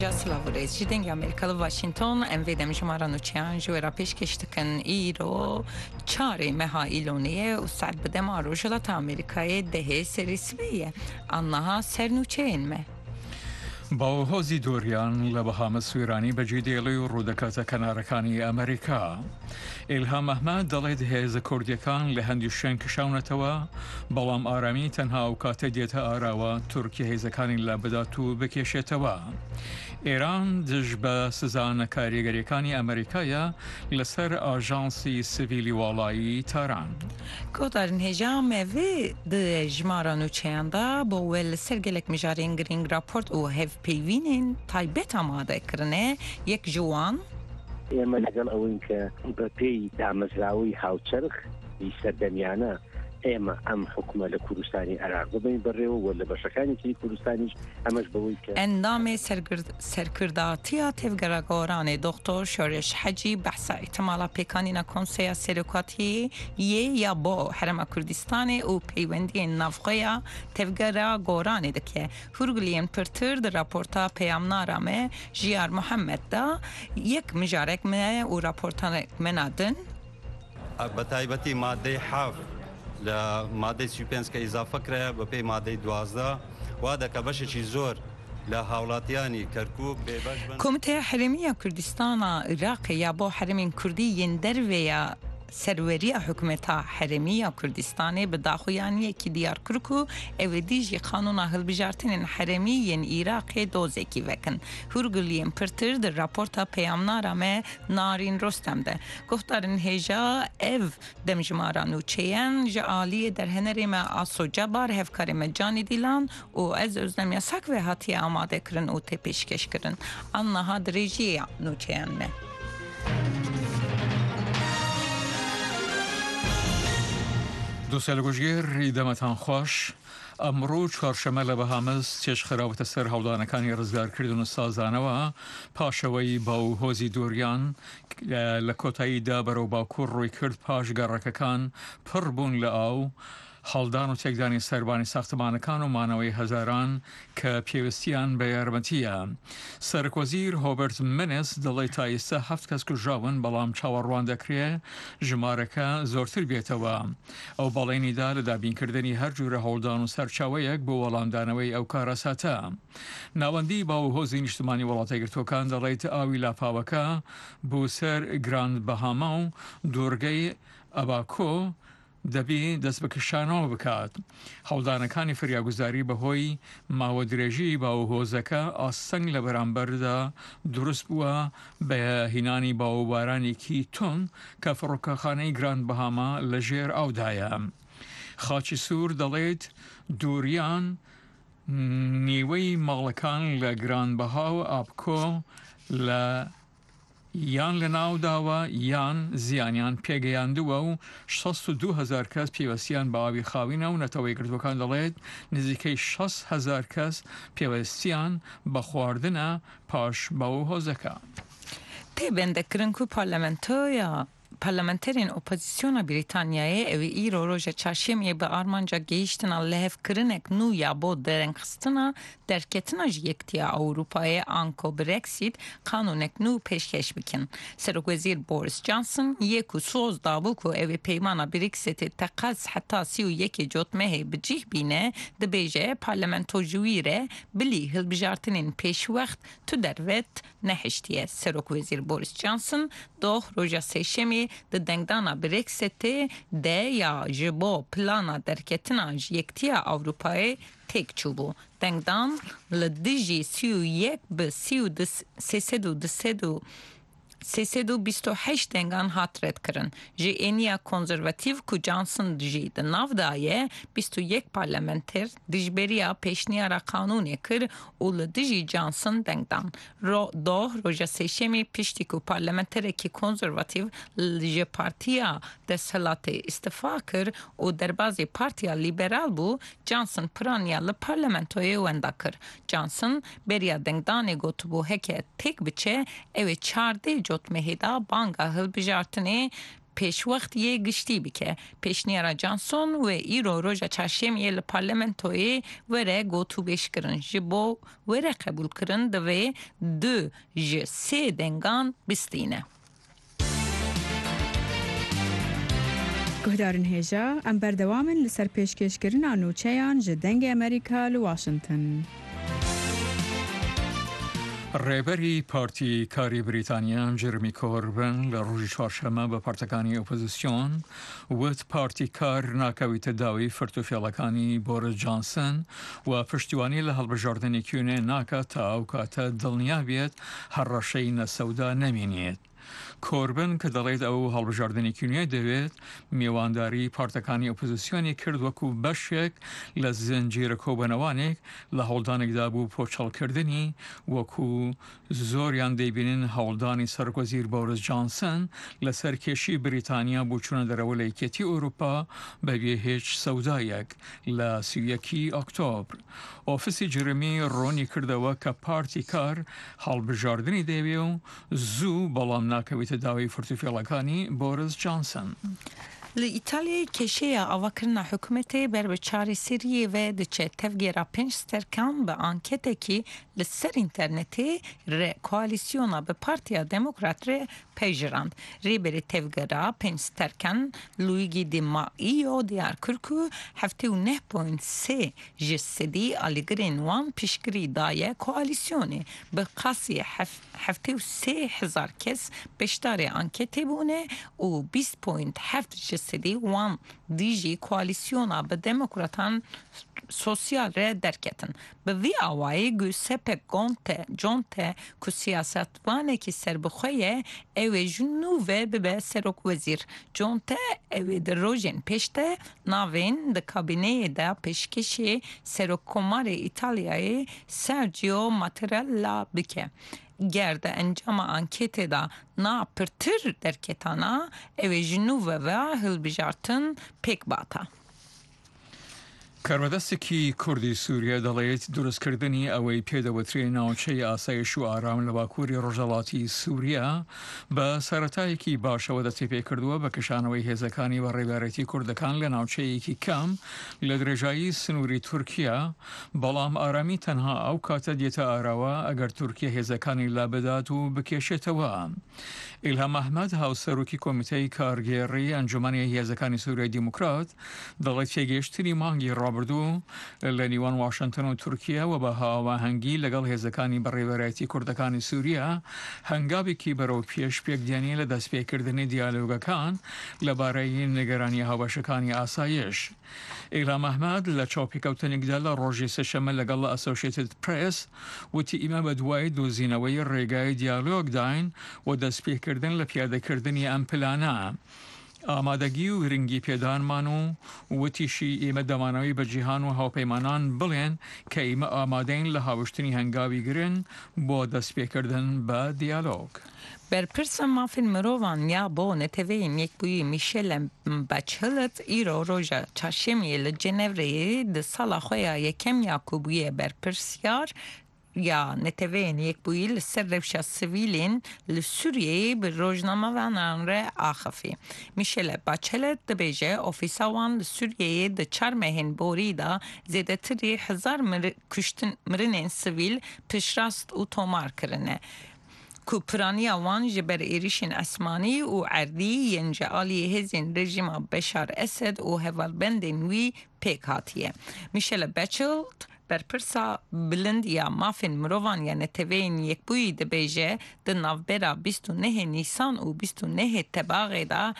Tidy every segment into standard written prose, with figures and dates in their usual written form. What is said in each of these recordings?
Slavurez ji dengê Amerîkalı Washington em vê demjimara nûçeyan ji wê re pêşkêş dikin îro çarê meha îloniyê û serbidema Rojhilata Amerîkayê dehê serî sibê ye. Anniha sernûçeyên me. باوهۆزی دۆریان لە بەهامە سوێرانی بەجێ دێڵی و ڕوودەکاتە کەنارەکانی ئەمریکا. ئیلهام ئەحمەد دەڵێت هێزە کوردیەکان لە هەندی شوێن کشاونەتەوە، بەڵام ئارامی تەنها و کاتە دێتە ئاراوە تورکی هێزەکانی لە بدات و بکێشێتەوە. ئێران دژ بە سزانە کاریگەریەکانی ئەمریکایە لەسەر ئاژانسی سڤیلی واڵایی تاران. Godarin hêja me vê di jimara nûçeyan da bo we li ser gelek mijarên girîng raport û hevpeyvînên taybet amade kirine yek ji wan ئێمە لەگەڵ ئەوەی کە بە پێی دامەزراوەی هاوچەرخ سەردەمیانە ئێمە ئەم حکومە لە کوردستانی عێراق ببین بەڕێوە و لە بەشەکانی تری کوردستانیش ئەمەش بەوەی کە endamê serkirdatiya tevgera goranê Doktor Şoreş Hecî behsa ihtimala pêkanîna Konseya Serokatiyê yê ya bo Herêma Kurdistanê û peywendiyên navxweya tevgera goranê dike. Hûrgiliyên pirtir di raporta peyamnara me Jiyar Muhammed da yek mijarek me û raportanek me nadin بەتایبەتی مادەی حاف لە مادەی سوپێنسکە ئیزافە کرایە بە پێی مادەی 12 وا دەکە بەشێکی زۆر لە هاوڵاتیانی کەرکووک بێبەش بن. Komiteya Herêmiya Kurdistana Iraqê ya bo herêmên Kurdî yên dervê ya serweriya hikûmeta Herêmiya Kurdistanê bi daxuyaniyekî diyar kir ku ew ê dî jî qanûna hilbijartinên herêmî yên Iraqê dozekî vekin. Hûrgiliyên pirtir di raporta peyamnara me Narîn Rostem de guhdarin hêja ev demjimara nûçeyan ji aliyê derhenerê me Asocebar hevkarê me Canî Dîlan û ez Özlem Yasak ve hatiye amadekirin û tê pêşkêşkirin. Anniha dirêjiya nûçeyan me. دووسەلگوژگیر ڕیدەمەتان خۆش. ئەمڕۆ چوارشەمە لە بەهامەس چێژخراوەتە سەر هەڵدانەکانی ڕزگارکردن و سازانەوە پاشەوەی باوهۆزی دۆریان لە کۆتاییدا بەرەو باکوور ڕووی کرد پاش گەڕەکەکان پڕ بوون لە ئاو هەڵدان و تێکدانی سەربانی ساختمانەکان و مانەوەی هەزاران کە پێویستیان بە یارمەتیە. سەرکۆزیر هۆبرت منس دەڵێت تا ئێستا 7 کەس کوژراون بەڵام چاوەڕوان دەکرێت ژمارەکە زۆرتر بێتەوە. ئەو بەڵێنیدا لە دابینکردنی هەر جوورە هەوڵدان و سەرچاوەیەک بۆ وەڵامدانەوەی ئەو کارەساتە. ناوەندی باوهۆزی نیشتمانی وڵاتە یەکگرتووەکان دەڵێت ئاوی لاپاوەکە بۆ سەر گراند بەهاما و دوورگەی ئەباکۆ دەبی دەست بەکشانەوە بکات. هەوڵدانەکانی فریاگوزاری بەهۆی ماوە درێژی باوهۆزەکە ئاسەنگ لە بەرامبەردا دروست بووە بە هینانی باوبارانێکی تون کە فڕۆکەخانەی گراند بەهاما لە ژێر ئاودایە. خاچی سوور دەڵێت دووریان نیوەی ماڵەکان لە گرانبەها و ئاپکۆ لە یان لە ناوداوە یان زیانیان پێگەیاندووە و 62,000 کەس پێوەستیان بە ئاوی خاوینە و نەتەوەی کردوەکان دەڵێت نزیکەی 6,000 کەس پێوەستیان بە خواردنە پاش باوهۆزەکە. Têbendekirin ku parlamenterên opozisyona Brîtanyayê ew ê îro roja çarşemiyê bi armanca gehîştina lehevkirinek nû ya bo derengxistina derketina ji Yektiya Ewropayê anko Brexit qanûnek nû pêşkêş bikin. Serokwezîr Boris Johnson yê ku soz dabû ku ew ê peymana Brexitê teqez heta 31 cotmehê bi cih bîne dibêje parlamento ji wî re bilî hilbijartinên pêşwext tu dervet nehiştiye. Serokwezîr Boris Johnson doh roja sêşemê di dengdana Brexitê de ya ji bo plana derketina ji Yektiya Ewropayê têk çûbû. Dengdan li dijî 31 bi 328 dengan hat redkirin. Ji êniya konservatîv ku Johnson jî di nav daye 21 parlamenter dijberiya pêşniyara qanûnê kir û li dijî Johnson dengdan. Doh roja sêşemê piştî ku parlamenterekî konservatîv ji partiya desthilatê istifa kir û derbasê partiya liberal bû, Johnson piraniya li parlamentoyê wenda kir. Johnson beriya dengdanê gotibû heke têk biçe ew ê 14 cotmehê da banga hilbijartinê پیش وقت یه گشتی بکه پیشنیارا جانسون و ایرو روژا چهارشنبه لپارلمنتوی وره گوتو بیش کرن جبو وره قبول کرن دوی 2 ج 3 دنگان بستینه. گهدارن هێژا ئەم بەردەوامن لەسەر پێشکەشکردنا نوچەیان ji dengê ئەمریکا li Washington. ڕێبەری پارتی کاری بریتانیا جرمی کۆربن لە ڕۆژی چوارشەممە بە پارتەکانی ئۆپۆزیسیۆن وت پارتی کار ناکەویتە داوی فرتوفێڵەکانی بۆرس جانسن و پشتیوانی لە هەڵبژاردنی کوێنێ ناکات تا ئەو کاتە دڵنیا بێت هەڕەشەی نەسەودا نەمێنێت. کۆربن کە دەڵێت ئەو هەڵبژاردنی کوێنێ دەوێت میێوانداری پارتەکانی ئۆپۆزیسیۆنی کرد وەکو بەشێک لە زنجیرە کۆبنەوانێک لە هەوڵدانێکدا بوو پۆچەڵکردنی وەکو زۆریان دەیبینن هەوڵدانی سەرکۆزیر بۆرس جانسن لەسەر کێشی بریتانیا بۆ چوونە دەرەوە لە یەکێتی ئەوروپا بەبێ هیچ سەودایەک لە 31 ئۆکتۆبر. ئۆفیسی جرمی ڕۆنی کردەوە کە پارتی کار هەڵبژاردنی دەوێ و زوو بەڵام ناکەوێتە داوای فرتوفێڵەکانی بۆرس جانسن. لإيطاليا كشيا أوكرنا حكومتي بربچاري سيرية و دچه تفجيرا 5 ستركان بأنكتكي لسر انترنتي ر كواليسيونا ببارتيا ديموكرات ر پیجراند. ریبری تفجیرا 5 سترکان لویگی دی مائیو دیار کرکو 79.3 جسدی آلیگرین وان پیشگری دایه کوالیسیونی به قاسی 73,000 کس پشتار انکتی بونه و 20.7 جسدی وان دیجی کوالیسیونا به دموکراتان سوسیال را درکتن. به وی آوایی گوسپ جونته که سیاستوانه که سر بخواه اوی جنوبه به سرک وزیر. جونته اوی در روژن پشته ناوین در کابینه دا پشکشی سرک کمار ایتالیای سرجیو ماترلا بکه. گرد انجام انکت دا نا پرتر درکتانا اوی جنوبه و هلبجارتن پیک باتا. کارمەدەستێکی کوردی سووریا دەڵێت دروستکردنی ئەوەی پێدەوترێ ناوچەی ئاسایش و ئارام لە باکووری ڕۆژهەڵاتی سووریا بە سەرەتایەکی باشەوە دەستی پێکردووە بە کەشانەوەی هێزەکانی بە ڕێبارەتی کوردەکان لە ناوچەیەکی کەم لە درێژایی سنووری تورکیا، بەڵام ئارامی تەنها ئەو کاتە دێتە ئاراوە ئەگەر تورکیا هێزەکانی لابدات و بکێشێتەوە. ئیلهام ئەحمەد هاوسەرۆکی کۆمیتەی کارگێڕی ئەنجومەنی هێزەکانی سووریای دیموکرات دەڵێت تێگەیشتنی مانگی ڕابردوو لە نیوان واشنتن و تورکیا و بە هاوەهەنگی لەگەڵ هێزەکانی بەڕێوەبەرەتی کوردەکانی سووریا هەنگاوێکی بەرەو پێش پێکدێنی لە دەستپێکردنی دیالۆگەکان لەبارەی نیگەرانی هاوبەشەکانی ئاسایش. ئیلهام ئەحمەد لە چاوپێکەوتنێکدا لە ڕۆژی سەشەمە لەگەڵ ئەسۆشیێتد پرێس وتی ئێمە بە دوای دۆزینەوەی ڕێگای دیالۆگ داین و دەستپێکردن لە پیادەکردنی ئەم پلانە. ئامادەگی و گرنگی پێدانمان و وتیشی ئێمە دەمانەوەی بە جیهان و هاوپەیمانان بڵێن کە ئێمە ئامادەین لە هاوشتنی هەنگاوی گرن بۆ دەستپێکردن بە دیالۆگ. برپرس مافین مروان یا با نتوین یک بوی میشل بچهلت ایرو روژا چاشمی لجنوری ده سال خویا یکم یاکوبوی برپرسیار یا نتوین یک بوی لسر روشا سویلین لسوریه به روزنامه و نانره آخفی. میشل بچهلت ده بیجه اوفیساوان لسوریه ده 4 مهین بوری دا زیده تری 1000 مرنین سویل پشراست و تومار کرنه. کوپرانی آوان جبر ایریشین اسمانی و عردی ینجالی هزین رژیم بشار اسد و هوالبندین وی پیک هاتیه. میشل بچلت برپرسا بلند یا مافین مروان یا نتوین یک بوی ده بیجه ده نوبرا 29 نیسان و 29 تباغه دا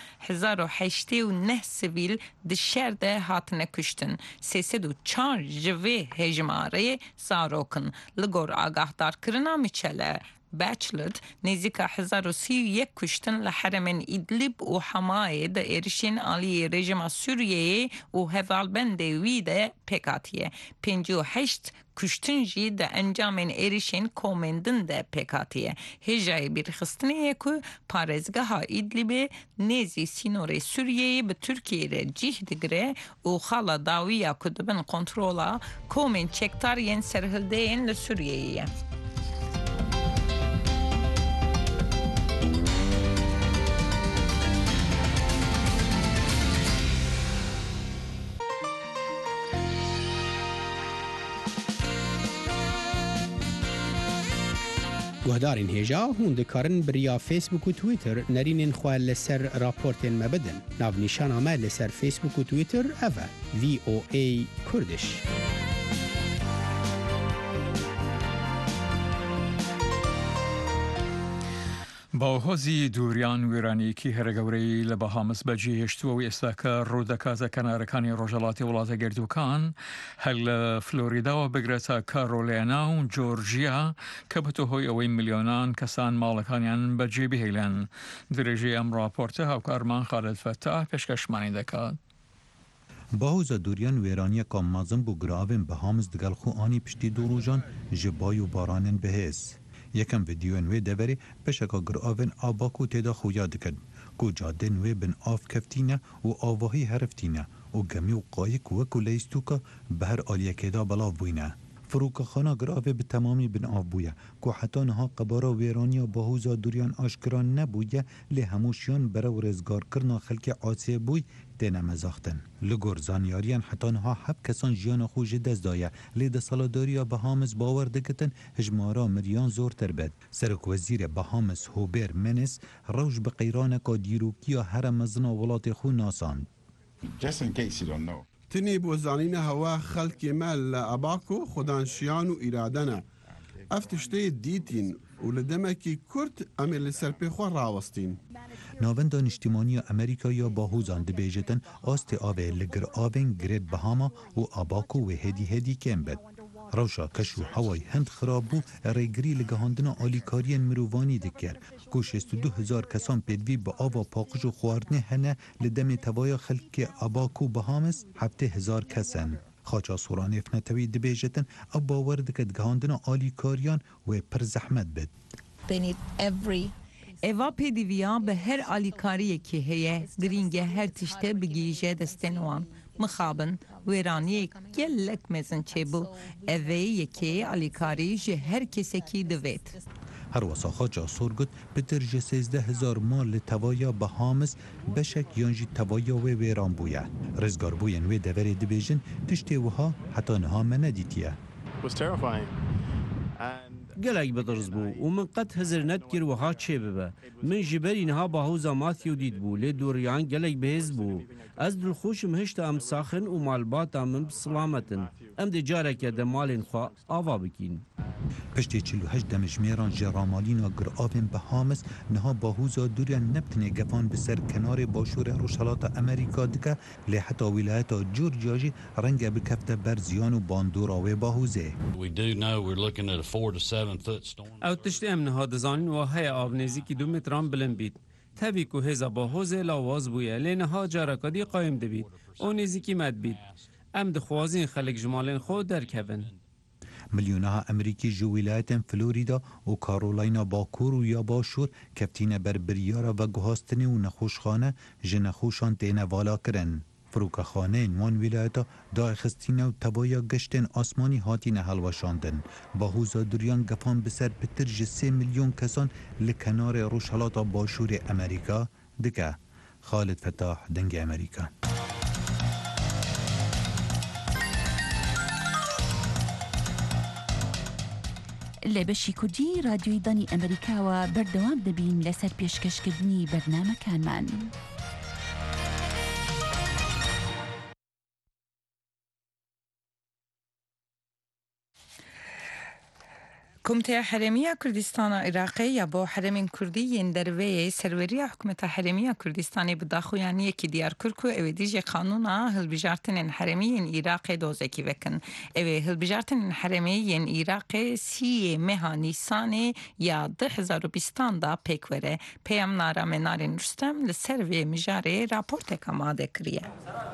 1089 سویل ده شهر ده هاتنه کشتن. 304 جوه هجماره زاروکن لگور آگاهدار کرنا میچله. بچلت نزدیک 1031 کشتن لحرمین ایدلیب و حمایه ده ایرشین آلی رژیم سوریه و هوالبند وی ده پکاتیه. 58 کشتن جی ده انجامین ایرشین کومندن ده پکاتیه. هجای بیرخستنیه که پارزگاه ها ایدلیب نزی سینور سوریه به ترکیه را جیه دگره و خالا داویه کدبن کنترولا کومن چکتارین سرهلده این لسوریه. گهدارین هێژا هون دikarin biriya Facebook و Twitter nərînên xwe li ser raportên me bidin. Navnîşana me li ser Facebook û Twitter ev e VOA Kurdiş. باوهۆزی دووریان وێرانەیەکی هەرەگەورەی لە بەهامس بەجێهێشتووە و ئێستاکە ڕوودەکاتە کەنارەکانی ڕۆژهەڵاتی وڵاتە گردووکان هەر لە فلۆریداوە بگرێتە کارۆلێنا و جۆرجیا کە بەتۆ هۆی ئەوەی ملیۆنان کەسان ماڵەکانیان بەجێ بهێلێن. درێژەی ئەم راپۆرتە هاوکارمان خالد فەتاح پێشکەشمانی دەکات. باوزا دوریان وێرانیەکە مەزن بۆ گراڤên بەهامس digal xwe anî piştî du rojan ji bay û baranên bihêz. Yekem videoyên wê deverê peşeka giravên Abaku têda xuya dikin ku cadên wê bin av keftîne û avahî heriftîne û gemî û qayîk wekû leystûka bi her aliyekêda belav bûyne. Firûkaxana giravê bi temamî bin av bûye ku heta niha qebara wêraniya Bahûza Duriyan aşkira nebûye lê hemûşiyan berew rêzgarkirina xelkê asê bûy têne mezaxtin. Li gor zanyariyan heta niha hep kesan jiyana xwe ji dest daye lê desaladariya Bahamas bawer dikitin hejmara miriyan zortir bed. Serokwezîrê Bahamas Hubert Menes rewş bi qeyraneka dîrokiya here mezina welatê xwe nasand. تنی بۆ زانینە هەوا خەڵکی مە لە ئەباکۆ خۆدانشیان و ئیرادەنە ئەف تشتەیە دیتین و لە دەمەکی کورت ئەمێ لەسەر پێخوا ڕاوەستین. Navenda Niştimaniya Amerîkaya Bahûzan dibêjitin astê avê li gir avên Great Bahama û Abaku wê hêdî hêdî kêm bed. Rewşa keş û hewayê hind xirab bû rêgirî li gihandina alîkariyên mirovanî dikir ku 62,000 kesan pêdivî bi ava paqij û xwarinê hene li demê tevaya xelkê Abaku Bahamas 70,000 kesin. Xaça soranê netewî dibêjitin ew bawer dike gihandina alîkariyan wê pir zehmet bid. Eva pêdiviya bi her alîkariyekê heye girînge her tişte bigîje destên wan. Mixabin wêraniyek gelek mezin çêbû. Evê yekê alîkarî ji her kesekî divêt. Her wesa xaça sor got bitir ji 13,000 mal li tevaya Bahamas beşek yan jî tevaya wê wêran bûye. Rêzgarbûyên wê deverê dibêjin tiştê wiha heta niha me nedîtiye. gelek bedirs bû û min qet hezir nedkir wiha çê bibe. Min ji berî niha Bahûza Matthew dît bû lê duriyan gelek bihêz bû. Ez dilxweşim hişta em saxin û malbata min bi silametin. Em dê careke de malên xwe ava bikîn. Piştê 48 demijmêran ji ramalîna giravên Bahamas niha Bahûza Duriyan nebtinê gefan bi ser kenarê başûrê Rojhilatê Amerîka dike lê heta wîlayeta Georgia jî renge bikefte ber ziyan û bandora wê Bahûzê. Ew tiştê em niha dizanin wa heye av nêzîkî 2 metran bilind bît. Tevî ku hêza Bahûzê lawaz bûye lê niha carekadî qayîm dibît û nêzîkî med bît. Em dixwazin xelek ji malên xwe derkevin. Milyonaha Emerîkî ji wîlayetên Florîda û Karolîna Bakur û ya Başûr keftîne ber biryara veguhastinê û nexweşxane ji nexweşan têne valakirin. Firûkexaneyên wan wîlayeta daxistîne û tevaya geştên asmanî hatîne helweşandin. Bahûza Duriyan gefan bi ser pitir ji 3 milyon kesan li kenarê Rojhilata Başûrê Amerîka dike. Xalid Fetah, Dengê Amerîka. لە بەشی کوردی رادیۆی دانی ئەمریکاوە بەردەوام دەبین لەسەر پێشکەشکردنی بەرنامەکانمان. Komiteya Herêmiya Kurdistana Iraqê ya bo herêmên Kurdî yên derveyê serweriya Hikûmeta Herêmiya Kurdistanê bi daxuyaniyekî diyar kir ku ew ê dijî qanûna hilbijartinên herêmî yên Iraqê dozekî vekin. Ew ê hilbijartinên herêmî yên Iraqê 3 meha Nîsanê ya 2020 da pêk were. Peyamnara Menarên Rûstem li ser vê mijarê raporteka amade kiriye.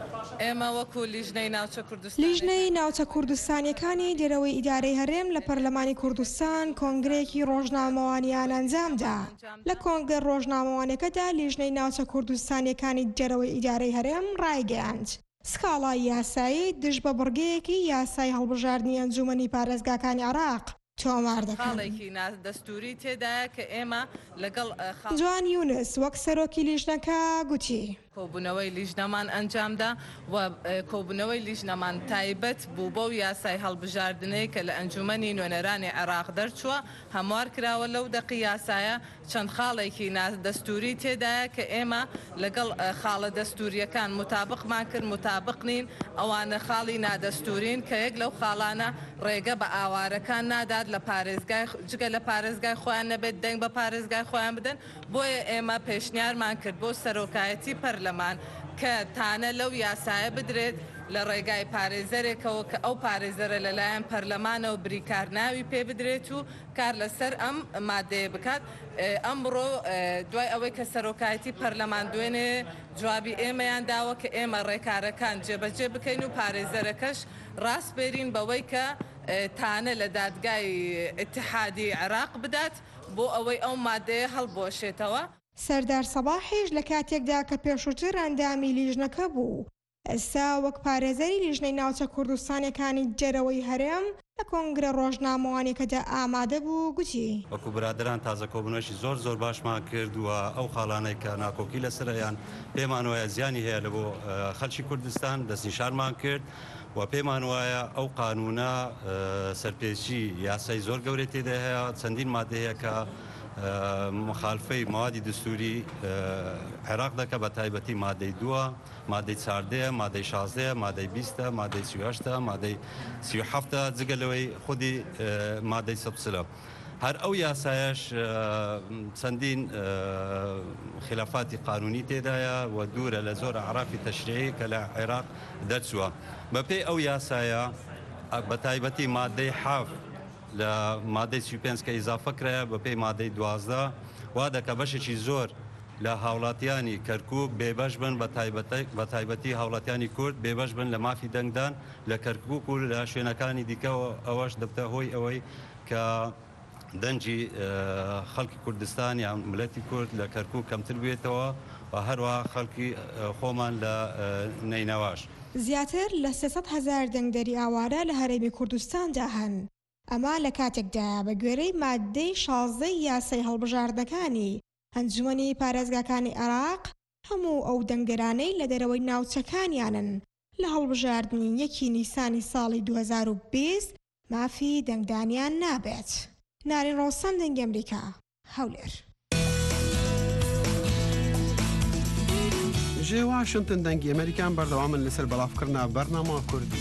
لیژنەی ناوچە کوردستانیەکانی دێرەوەی ئیدارەی هەرێم لە پەرلەمانی کوردستان کۆنگرێکی ڕۆژنامەوانیان ئەنجامدا. لە کۆنگرە ڕۆژنامەوانەکەدا لیژنەی ناوچە کوردستانیەکانی دێرەوەی ئیدارەی هەرێم ڕایگەیاند. سکاڵای یاسایی دژ بە بڕگەیەکی یاسای هەڵبژاردننی ئەنجومەنی پارێزگاکانی عێراق تۆمار دەکەن. جوان یونس وەک سەرۆکی لیژنەکە گوتی. کۆبوونەوەی لیژنەمان ئەنجامدا و کۆبوونەوەی لیژنەمان تایبەت بوو بۆ یاسای هەڵبژاردنەی کە لە ئەنجومەنی نوێنەرانی عێراق دەرچووە هەموار کراوە لەو دەقی یاسایە چەند خاڵێکی دەستوری تێدایە کە ئێمە لەگەڵ خاڵە دەستوریەکان متابقمان کرد متابق نین ئەوانە خاڵی نادەستورین کە یەک لەو خاڵانە ڕێگە بە ئاوارەکان نادات لە پارێزگای جگە لە پارێزگای خۆیان نەبێت دەنگ بە پارێزگای خۆیان بدەن بۆیە ئێمە پێشنیارمان کرد بۆ سەرۆکایەتی پەرلەمان کە تانە لەو یاسایە بدرێت لە ڕێگای پارێزەرێکەوە کە ئەو پارێزەرە لەلایەن پەرلەمانەوە بریکارناوی پێ بدرێت و کار لەسەر ئەم مادەیە بکات. ئەمڕۆ دوای ئەوەی کە سەرۆکایەتی پەرلەمان دوێنێ جوابی ئێمەیان داوە کە ئێمە ڕێکارەکان جێبەجێ بکەین و پارێزەرەکەش ڕاست بێرین بەوەی کە تانە لە دادگای ئیتیحادی عێراق بدات بۆ ئەوەی ئەو مادەیە هەڵبۆشێتەوە. سەردار سەباحیش لە کاتێکدا کە پێشووتر ئەندامی لیژنەکە بوو ئێستا وەک پارێزەری لیژنەی ناوچە کوردستانەکانی جەرەوەی هەرێم لە کۆنگرە ڕۆژنامەوانێکەدا ئامادە بوو گوتی. وەکو برادران تازە کۆبوونەوەشی زۆر باشمان کردووە ئەو خاڵانەی کە ناکۆکی لەسەریان پێمان وایە زیانی هەیە لە بۆ خەڵکی کوردستان دەستنیشانمان کرد و پێمان وایە ئەو قانونە سەرپێچی یاسای زۆر گەورەی تێدا هەیە چەندین مادەیە کە مخالفەی موادی دستوری عێراق دەکە بە تایبەتی مادەی 2 مادەی 14 مادەی 16 مادەی 20 مادەی 38 مادەی 37 جگەلەوەی خودی مادەی سەبسلە هەر ئەو یاسایش چەندین خلافاتی قانونی تێدایە و دوورە لە زۆر عراقی تەشریعی کە لە عێراق دەرچووە بەپێی ئەو یاسایە بە تایبەتی مادەی 7 لە مادەی 35 کە ئیزافە کرایە بەپێی مادەی 12 وا دەکە بەشێکی زۆر لە هاوڵاتیانی کەرکووک بێبەش بن بە تایبەتی هاوڵاتیانی کورد بێبەش بن لە مافی دەنگدان لە کەرکووک و لە شوێنەکانی دیکەەوە ئەوەش دەبتە هۆی ئەوەی کە دەنجی خەڵکی کوردستان یان ملەتی کورد لە کەرکووک کەمتر بێتەوە و هەروە خەڵکی خۆمان لە نەینەواش. زیاتر لە 300,000 دەنگدەری ئاوارە لە هەرێمی کوردستاندا هەن. ئەمە لە کاتێکدا بە گوێرەی مادەی 16 یاسای هەڵبژاردنەکانی ئەنجومەنی پارێزگاکانی عێراق هەموو ئەو دەنگدەرانەی لە دەرەوەی ناوچەکانیانن لە هەڵبژاردننی 1 نیسانی ساڵی 2020 مافی دەنگدانیان نابێت. نارین ڕۆستەم دەنگی ئەمریکا هەولێر. ژێ واشنتن دەنگی ئەمریکان بەردەوامن لەسەر بەڵافکردنا بەرنامە کوردی.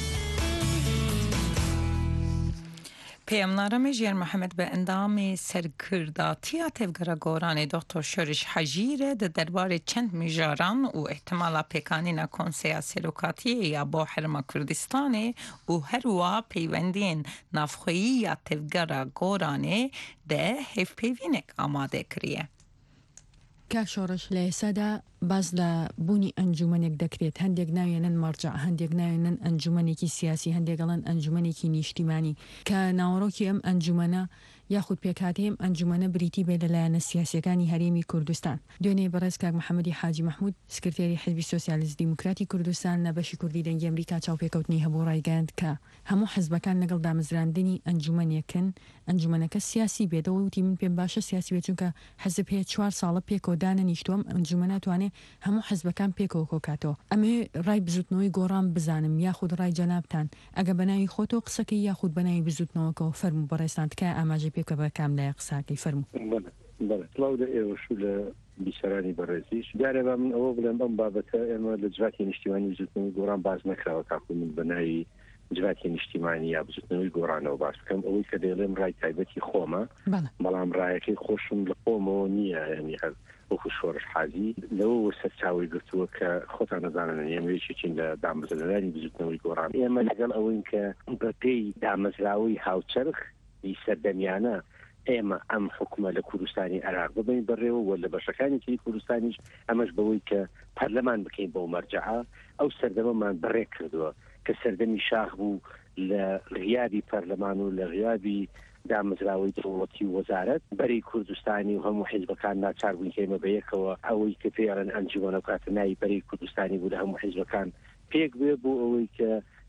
پێمنارەمە ژێر محەممەد بە ئەندامی سەرکرداتیە تێڤگەرە گۆرانی دکتۆر شۆریش حەژیرە دە دەربارەی چەند میژاران و احتمالا پێکانینە کۆنسەیا سێرۆکاتیە بۆ هەرما کوردستانê و هەروە پەیوەندین نافخۆیی یا تێڤگەرە گۆرانê دە هێفپێوینێک ئامادە کریە. کا شۆڕش لە ئێسادا باز لە بوونی ئەنجومەنێک دەکرێت هەندێک ناوێنن مەرجع هەندێک ناوێنن ئەنجومەنێکی سیاسی هەندێکڵەن ئەنجومەنێکی نیشتیمانی کە ناوەڕۆکی ئەم ئەنجومەنە یاخود پێکاتێم ئەنجومەنە بریتی بێ لەلایەنە سیاسیەکانی هەرێمی کوردستان. دوێنێ بەڕێز کاک محەممەدی حاجی محمود سکرتێری حزبی سۆسیالیست دیموکراتی کوردستان لە بەشی کوردی دەنگی ئەمریکا چاوپێکەوتنی هەبوو ڕایگەاند کە هەموو حزبەکان لەگەڵ دامەزراندنی ئەنجومەنێکن ئەنجومەنەکە سیاسی بێتەوە وتی من پێم باشە سیاسی بێت چونکە حزب هەیە 4 ساڵە پێکۆدانە نیشتوم ئەنجومەنە توانێ هەموو حزبەکان پێکەوە کۆکاتەوە. ئەمێ ڕای بزوتنەوەی گۆڕان بزانم یاخود ڕای جەنابتان ئەگە بەناوی خۆتۆ قسەکەی یاخود بەناوی بزوتنەوەکەەوە فەرموو بەڕێستان تکای ئاماژە پێکە بەکام لای قساکەی فەرموو. سڵاو ئێوەش لە بیسەرانی بەڕێزیش جارێبا من ئەوە بڵێم بەم بابەتە ئێمە لە جواتی نیشتیمانی بزوتنەوەی گۆڕان باز نەکراوە کاکو من بەناوی جواتی نیشتیمانی یا بزوتنەوەی گۆڕانەوە باس بکەم ئەوەی کە دەڵێم ڕای تایبەتی خۆمە بەڵام ڕایەکەی خۆشم لە خۆمەوە نییە ینی هەر وەکو شۆڕش حاجی لەوە سەرچاوی گرتووە کە خۆتان نەزانن ئێمەیەکێکین لە دامەزراوی بزوتنەوەی گۆڕان ئێمە لەگەڵ ئەوەی کە بەپێی دامەزراوی هاوچەرخ سەردەمیانە ئێمە ئەم حکومە لە کوردستانی عێراق ببین بەڕێوە و لە بەشەکانی تری کوردستانیش ئەمەش بەوەی کە پەرلەمان بکەین بەو مەرجعە ئەو سەردەمەمان بەڕێک کردووە کە سەردەمی شاخ بوو لە غیابی پەرلەمان و لە غیابی دامەزراوەی دەوڵەتی وەزارەت بەری کوردستانی و هەموو حیزبەکان ناچار بووین کەمە بەیەکەوە ئەوەی کە پێیان ئەنجومەنە کاتە ناوی بەری کوردستانی بوو لە هەموو حیزبەکان پێک بێ بۆ ئەوەی کە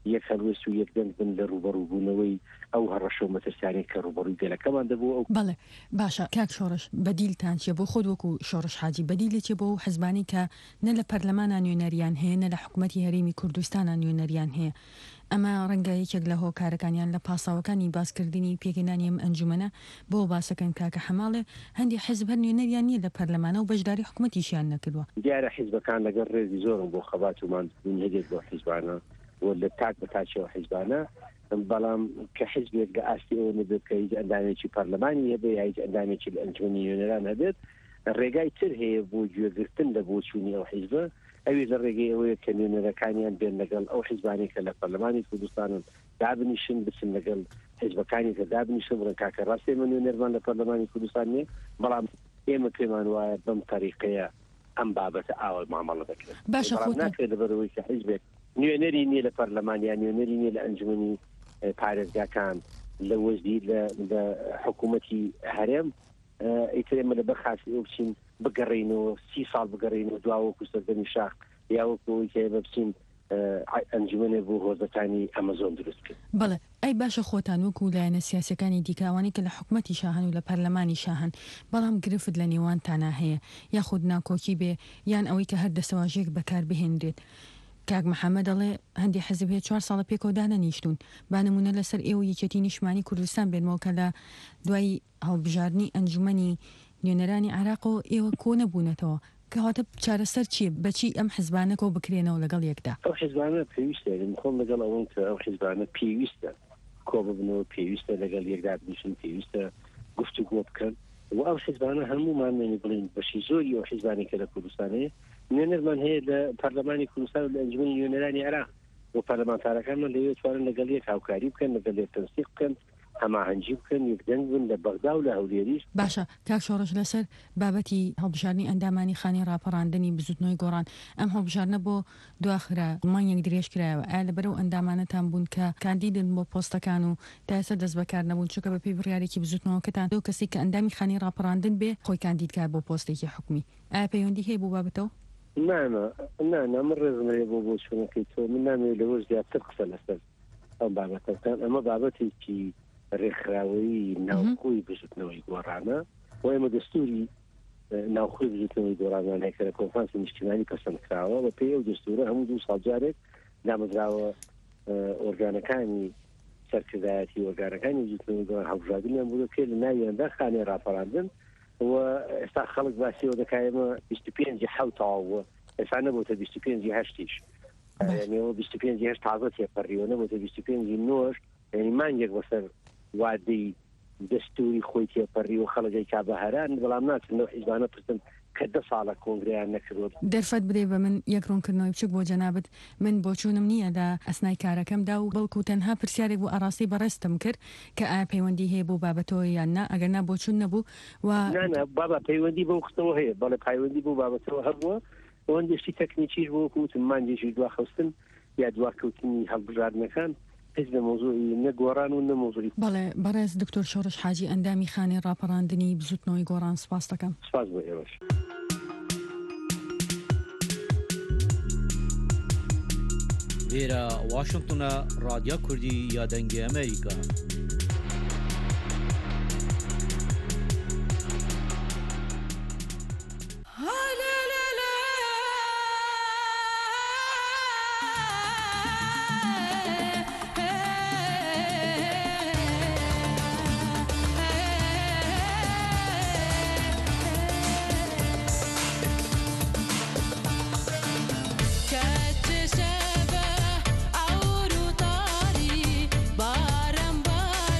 یەک هەلوێست و یەکدەنگ بن لە ڕوبەڕووبوونەوەی ئەو هەڕەشە و مەترسیانی کە ڕوبەڕووی گەلەکەمان دەبوو. بەڵێ باشە کاک شۆڕش بەدیلتان چیە بۆ خۆت وەکو شۆڕش حاجی بەدیلێ چێ بۆ حزبانی کە نە لە پەرلەمانە نوێنەریان هەیە نە لە حکوومەتی هەرێمی کوردستانە نوێنەریان هەیە ئەمە ڕەنگە یەکێک لە هۆکارەکانیان لە پاساوەکانی باسکردنی پێکەنانی ئەم ئەنجومەنە بۆ باسەکەن کاکە حەماڵێ هەندی حزب هەر نوێنەریان نییە لە پەرلەمانە و بەشداری حکوومەتیشیان نەکردووە. دیارە حیزبەکان لەگەڵ ڕێزی زۆرم بۆ خەباتومان هەدێت بۆ حیزبانە و لە تاک بە تاچەوە حیزبانە بەڵام کە حیزبێک لە ئاستی ئەوە نەبێت کە هیچ ئەندامێکی پەرلەمانی هەبێت یا هیچ ئەندامێکی لە ئەنجومەنی نوێنەران هەبێت ڕێگای تر هەیە بۆ گوێگرتن لە بۆچوونی ئەو حیزبە ئەوی لە ڕێگەی ئەوەیە کە نوێنەرەکانیان بێن لەگەڵ ئەو حیزبانی کە لە پەرلەمانی کوردستانن دابنیشن بچن لەگەڵ حیزبەکانی کە دابنیشن بڵێن کاکە ڕاستی ئێمە نوێنەرمان لە پەرلەمانی کوردستان نیە بەڵام ئێمە پێمان وایە بەم تەریقەیە ئەم بابەتە ئاوە مامەڵە دەکرێت. باشە خۆت ناکرێت لەبەرەوەی کە حیزبێک نوێنەری نییە لە پەرلەمان یان نوێنەری نییە لە ئەنجومەنی پارێزگاکان لە وەزی لە حکوومەتی هەرێم ئیترێمە لە بەرخاستی ئەو بچین بگەڕێنەوە 30 ساڵ بگەڕێنەوە دواوەکو سەردەمی شاخ یا وەکەوەی کە ئێمە بچین ئەنجومەنێ بۆ هۆزەکانی ئەمەزۆن دروست کرد. بەڵێ ئەی باشە خۆتان وەکو لایەنە سیاسەکانی دیکاوانی کە لە حکوومەتی شاهن و لە پەرلەمانی شاهن بەڵام گرفت لە نێوانتانە هەیە یاخود ناکۆکی بێ یان ئەوەی کە هەر دەسەواژێک بەکار بهێنرێت. کاک محەممەد دەڵێ هەندی حەزب هەیە 4 ساڵە پێکەوەدانە نیشتون بانمونە لەسەر ئێوە یەکێتی نیشتمانی کوردستان بێنەوە کە لە دوای هەڵبژاردننی ئەنجومەنی نوێنەرانی عراق و ئێوە کۆ نەبوونەتەوە کەواتە چارەسەر چییە بەچی ئەم حزبانە کۆ بکرێنەوە لەگەڵ یەکدا. ئەو حیزبانە پێویستە خۆم لەگەڵ ئەوەن کە ئەو حیزبانە پێویستە کۆ ببنەوە پێویستە لەگەڵ یەکدا بنیشن پێویستە گفتوگۆ بکەن و ئەو حیزبانە هەموومانێنی بڵین بەشی زۆری ئەو حیزبانی کە لە کوردستانەیە نوێنەرمان هەیە لە پەرلەمانی کوردستان و لە ئەنجومەنی نوێنەرانی عراق و پەرلەمانتارەکانمان لەوێ توانن لەگەڵ یەک هاوکاری بکەن لەگەڵ یەک تەنسیق بکەن هەماهەنگی بکەن یەکدەنگ بن لە بەغدا و لە هەولێریش. باشە کاک شۆڕش لەسەر بابەتی هەڵبژاردننی ئەندامانی خانی ڕاپەڕاندنی بزوتنەوەی گۆڕان ئەم هەڵبژاردنە بۆ دواخرا مانگێک درێژ کرایەوە ئایا لەبەرەو ئەندامانەتان بوون کە کاندیدن بۆ پۆستەکان و تا ئێستا دەست بەکار نەبوون چونکە بە پێی بڕیارێکی بزوتنەوەکەتان دەو کەسی کە ئەندامی خانی ڕاپەڕاندن بێ خۆی کاندیدکار بۆ پۆستێکی حکومی ئایا پەیوەندی هەیە بۆ بابەتەوە؟ نه من ڕێزمەیە بۆ چوونەکەی تۆ من نامەوێت لەوە زیاتر قسە لەسەر ئەم بابەتەکان ئەمە بابەتێکی ڕێکخراوەی ناوخۆی بژوتنەوەی گۆڕانە و ئێمە دەستوری ناوخۆی بژوتنەوەی گۆڕانانەیە کە لە کۆنفرانسی نیشتیمانی پەسەندکراوە بە پێی ئەو دەستورە هەموو 2 ساڵ جارێک دامەزراوە ئۆرگانەکانی سەرکردایەتی ئۆرگانەکانی بژوتنەوەی گۆڕان هەڵبژاردنیان بوو پێ لە ناویاندا خانێ ڕاپەڕاندن و ئێستا خەڵک باسیەوە دەکا ئێمە 25 حوتاوە ئێستا نەبووتە 25 هەشتیش یعنیەوە 25 هەشت تازە تێپەڕیوە نەبووتە 25 نۆش یعنی مانگێک بەسەر وادەی دەستوری خۆی تێپەڕی و خەڵکی کا بەهەران بەڵام ناچنەوە حیزبانە پرسن کە 10 ساڵە کۆنگریان نەکردوە. دەرفەت بدەی بە من یەک ڕوونکردنەوەی بچووک بۆ جەنابەت من بۆ چوونم نییە لە ئەسنای کارەکەمدا و بەڵکو تەنها پرسیارێک بۆ ئاراستی بەڕێستم کرد کە ئایا پەیوەندی هەیە بۆ بابەتەوە یان نا ئەگەر نا بۆ چوون نەبوو و بابا پەیوەندی بۆ وختەوە هەیە بەڵێ پەیوەندی بۆ بابەتەوە هەبووە ئەوەندێشتی تەکنیکیش بۆ وەکوتم مانجێکی دواخستن یا دواکەوتنی هەڵبژاردنەکان هیچ لە مۆزوعی نەگۆڕان و نەمۆزوعی. بەڵێ بەڕێز دکتۆر شۆڕش حاجی ئەندامی خانێ ڕاپەڕاندنی بزوتنەوەی گۆڕان سپاس دەکەم. سپاس بۆ ئێوەش. لێرە واشنگتنە رادیۆ کوردی یادەنگی ئەمریکا. Bye.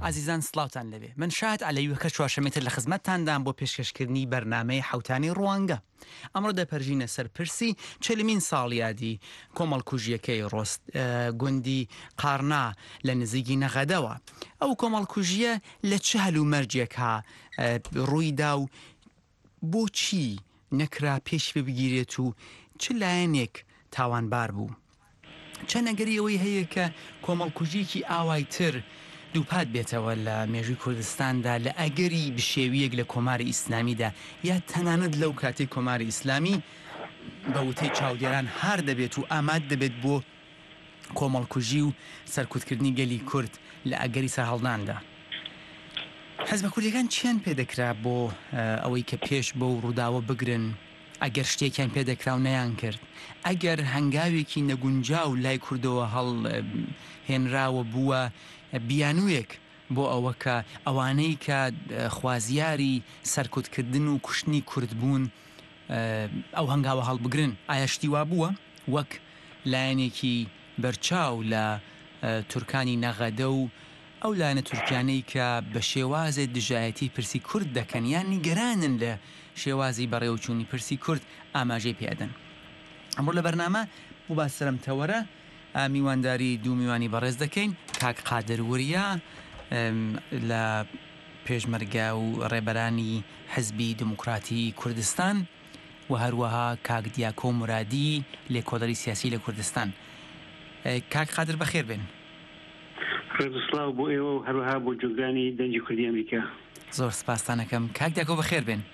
ئازیزان سڵاوتان لەبێ من شاد ئەلەیوەکە چوارشەمێتر لە خزمەتتاندان بۆ پێشکەشکردنی بەرنامەی حوتانی ڕوانگە ئەمڕۆ دەپەرژینە سەرپرسی چلمین ساڵیادی کۆمەڵکوژیەکەی ڕۆست گوندی قارنا لە نزیکی نەغەدەوە ئەو کۆمەڵکوژیە لە چه هەلومەرجێکا ڕوویدا و بۆچی نەکرا پێش بگیرێت و چ لایەنێک تاوانبار بوو چەند ئەگەریەوەی هەیە کە کۆمەڵکوژیەکی ئاوای تر دووپات بێتەوە لە مێژووی کوردستاندا لە ئەگەری بشێویەک لە کۆماری ئیسلامیدا یا تەنانەت لەو کاتێک کۆماری ئیسلامی بە وتەی چاودێران هەر دەبێت و ئاماد دەبێت بۆ کۆمەڵکوژی و سەرکوتکردنی گەلی کورد لە ئەگەری سەرهەڵداندا حەزبە کوردیەکان چیان پێدەکرا بۆ ئەوەی کە پێش بۆ ڕووداوە بگرن ئەگەر شتێکیان پێدەکرا و نەیان کرد ئەگەر هەنگاوێکی نەگونجاو لای کوردەوە هەڵ هێنراوە بووە بیانوویەک بۆ ئەوە کە ئەوانەی کە خوازیاری سەرکوتکردن و کوشتنی کورد بوون ئەو هەنگاوە هەڵبگرن ئایا شتی وا بووە وەک لایەنێکی بەرچاو لە تورکانی نەغەدە و ئەو لایەنە تورکیانەی کە بە شێوازێ دژایەتی پرسی کورد دەکەن یان نیگەرانن لە شێوازی بەڕێوەچوونی پرسی کورد ئاماژەی پێدەن ئەمڕۆ لە بەرنامە بوو با سەرمتەوەرە میوانداری دوو میوانی بەڕێز دەکەین کاک قادر وریە لە پێشمەرگە و ڕێبەرانی حزبی دموکراتی کوردستان و هەروەها کاک دیاکۆ مرادی لێکۆڵەری سیاسی لە کوردستان کاک قادر بەخێر بێن ڕێزسڵاو بۆ ئێوە و هەروەها بۆ جۆگرانی دەنجی کوردی ئەمریکا زۆر سپاسانەکەم کاک دیاکۆ بەخێر بێن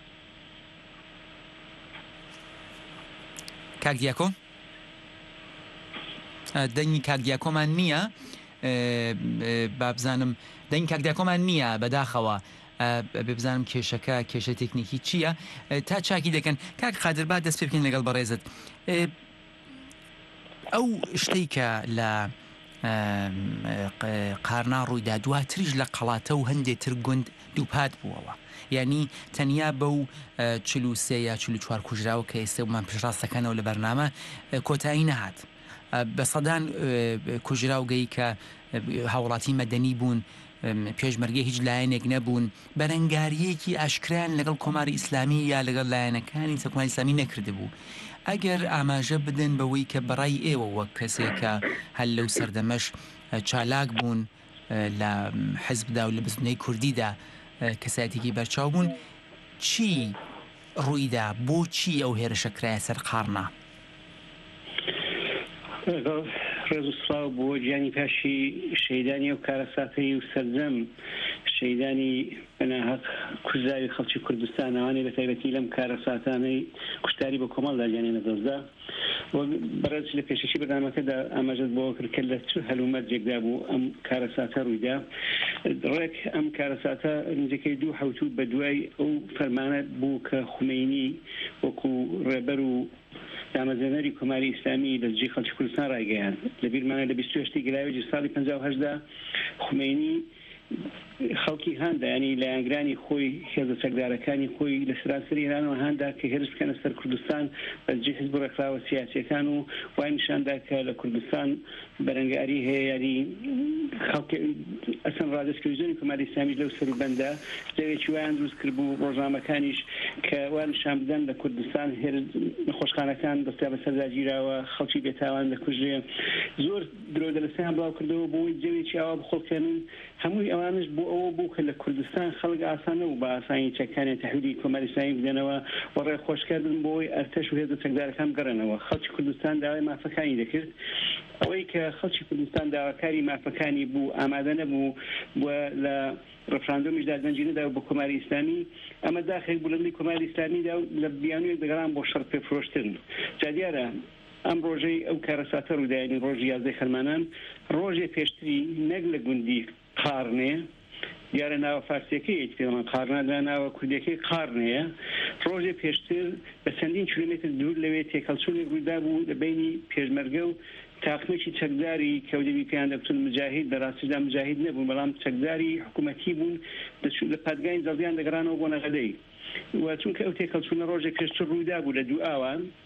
کاک دیاکۆ دەنگی کاک دیاکۆمان نییە بابزانم دەنگی کاک دیاکۆمان نییە بەداخەوە ببزانم کێشەکە کێشە تێکنیکی چییە تا چاکی دەکەن کاک قادر با دەست پێ بکەین لەگەڵ بەڕێزت ئەو شتەی کە لە قارنا ڕوویدا دواتریش لە قەڵاتە و هەندێتر گوند دووپات بووەوە یعنی تەنیا بەو 43 یا 44 کوژراوە کە ئێستا ومان پێشڕاستەکەنەوە لە بەرنامە کۆتایی نەهات بە سەدان کوژراوگەی کە هاوڵاتی مەدەنی بوون پێشمەرگە هیچ لایەنێک نەبوون بەرەنگاریەکی ئاشکران لەگەڵ کۆماری ئیسلامی یا لەگەڵ لایەنەکانی کۆماری ئیسلامی نەکرده بوو ئەگەر ئاماژە بدەن بەوەی کە بەڕای ئێوە وەک کەسێکە هەل لەو سەردەمەش چالاک بوون لە حزبدا و لە بزنەی کوردیدا کەسایەتێکی بەرچاو بوون چی ڕوویدا بۆچی ئەو هێرشە کرایە سەر قارنا ڕێز و سڵاو بۆ گیانی پاشی شەیدانی و کارەساتەی و سەرجەم شەیدانی بەناهەق کوژراوی خەڵکی کوردستان ئەوانەی بە تایبەتی لەم کارەساتانەی کوشتاری بە کۆمەڵدا گیانێنە دەستدا بەڕێز لە پێشەشی بەرنامەکەدا ئاماژەت بۆ کرد کە لە چ هەلومەرجێکدا بوو ئەم کارەساتە ڕوویدا ڕێک ئەم کارەساتە نزیکەی 2 حوتو بە دوای ئەو فەرمانە بوو کە خومەینی وەکو ڕێبەر و دامەزێنەری کۆماری ئیسلامی دەستجی خەڵکی کوردستان ڕایگەیان لەبیرمانە لە 28 گەلاوێژی ساڵی 58دا خومەینی خەڵکی هەندا ینی لایەنگرانی خۆی هێزە چەکدارەکانی خۆی لە سراسەری ئێرانەوە هەندا کە هێرش بکەنە سەر کوردستان بەجێ حزب ڕێکخراوە سیاسیەکان و وای نیشاندا کە لە کوردستان بەرەنگاری هەیە ینی خەڵکی ئەسەن ڕادەستکردنی کۆماری ئیسلامی لەو سەروبەندا جێوێکی وایان دروست کرد بوو ڕۆژنامەکانیش کە وای نیشان بدەن لە کوردستان نەخۆشخانەکان دەستیا بەسەرداگیراوە خەڵکی بێتاوان دەکوژرێ زۆر درۆ دەلەسەیان بڵاو کردەوە بۆی جێوێکی ئاوا بخۆڵکێنن هەمووی ئەوانش بۆ ئەوە بوو کە لە کوردستان خەڵک ئاسانە و بە ئاسانی چەکانی تەحویلی کۆماری ئیسلامی بدەنەوە و ڕێخۆشکردن بۆی ئەرتەش و هێزە چەکدارەکان بگەڕێنەوە خەڵکی کوردستان داوای مافەکانی دەکرد ئەوەی کە خەڵکی کوردستان داواکاری مافەکانی بوو ئامادە نەبوو لە ڕفراندۆمیشدا دەنجی نەداوە بۆ کۆماری ئیسلامی ئەمە داخل بوو لەبنی کۆماری ئیسلامیدا و لە بیانوویەک دەگەڕان بۆ شەڕ پێفرۆشتن جا دیارە ئەم ڕۆژەی ئەو کارەساتە ڕووداینی ڕۆژی 11 خەرمانان ڕۆژێ پێشتری نەک لە گوندی قارنێ دیارە ناوە فارسیەکەی ئێمان قارنا لە ناوە کوردیەکەی قارنەیە ڕۆژێ پێشتر بە چەندین کیلۆمتر دوور لەوێ تێکەڵچوونێک ڕوودا بوو لە بینی پێشمەرگە و تاقمێکی چەکداری کەودەبی پێیان دەبتون مجاهید لە ڕاستیدا مجاهید نەبوون بەڵام چەکداری حکوومەتی بوون لە پادگای جەڵدیان دەگەڕانەوە بۆ نەغەدەی و چونکە ئەو تێکەڵچوونە ڕۆژێک پێشتر ڕوودا بوو لە دوو ئاوان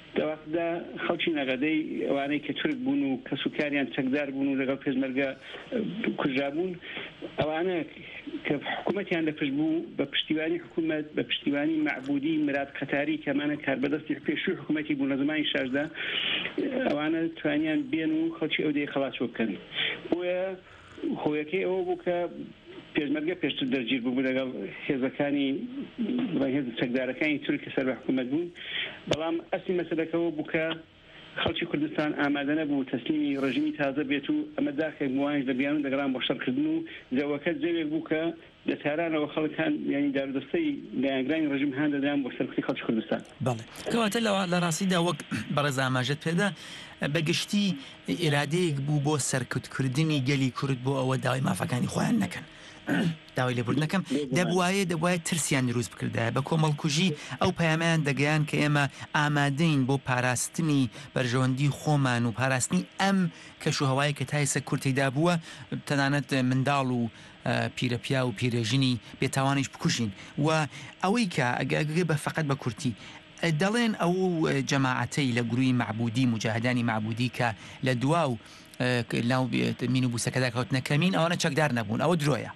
داوادا خەڵکی نەغەدەی ئەوانەی کە تورک بوون و کە سوکاریان چەکدار بوون و لەگەڵ پێشمەرگە کوژرابوون ئەوانە کە حکوومەتیان لەپشت بوو بە پشتیوانی حکوومەت بە پشتیوانی معبودی مراد قەتاری کەمانە کاربەدەستی پێشووی حکوومەتی بوون لە زمانی شاشدا ئەوانە توانیان بێن و خەڵکی ئەو دەی خەڵات بکەن بۆیە هۆیەکەی ئەوە بوو کە پێشمەرگە پێشتر دەرگیر بوو لەگەڵ هێزەکانی هێز چەکدارەکانی تورکی سەر بە حکوومەت بوون بەڵام ئەسلی مەسەلەکەەوە بوو کە خەڵکی کوردستان ئامادە نەبوو تەسلیمی ڕژیمی تازە بێت و ئەمە داخێک موانج دەبیان و دەگەڕان بۆ شەڕکردن و جەوەکە جێوێک بوو کە دەتارانەوە خەڵکان ینی دارودەستەی دایانگرانی ڕژیم هەان دەدایان بۆ سەرکردی خەڵکی کوردستان بەڵێ کەواتە لە ڕاستیدا وەک بەڕێز ئاماژەت پێدا بەگشتی ئێرادەیەک بوو بۆ سەرکوتکردنی گەلی کورد بۆ ئەوە داوای مافەکانی خۆیان نەکەن داوای لێبوردنەکەم دەبوایە ترسیان دروست بکردایە بە کۆمەڵکوژی ئەو پەیامیان دەگەیان کە ئێمە ئامادەین بۆ پاراستنی بەرژەوەندی خۆمان و پاراستنی ئەم کەشوهەوای کە تایسە کورتیدا بووە تەنانەت منداڵ و پیرەپیا و پیرەژنی بێتاوانیش بکوژین و ئەوەی کە ئەگەگە بە فقط بە کورتی دەڵێن ئەو جەماعەتەی لە گروی معبودی مجاهدانی معبودی کە لە دواو لاو مین و بوسەکەدا کەوتنەکەمین ئەوانە چەکدار نەبوون ئەوە درۆیە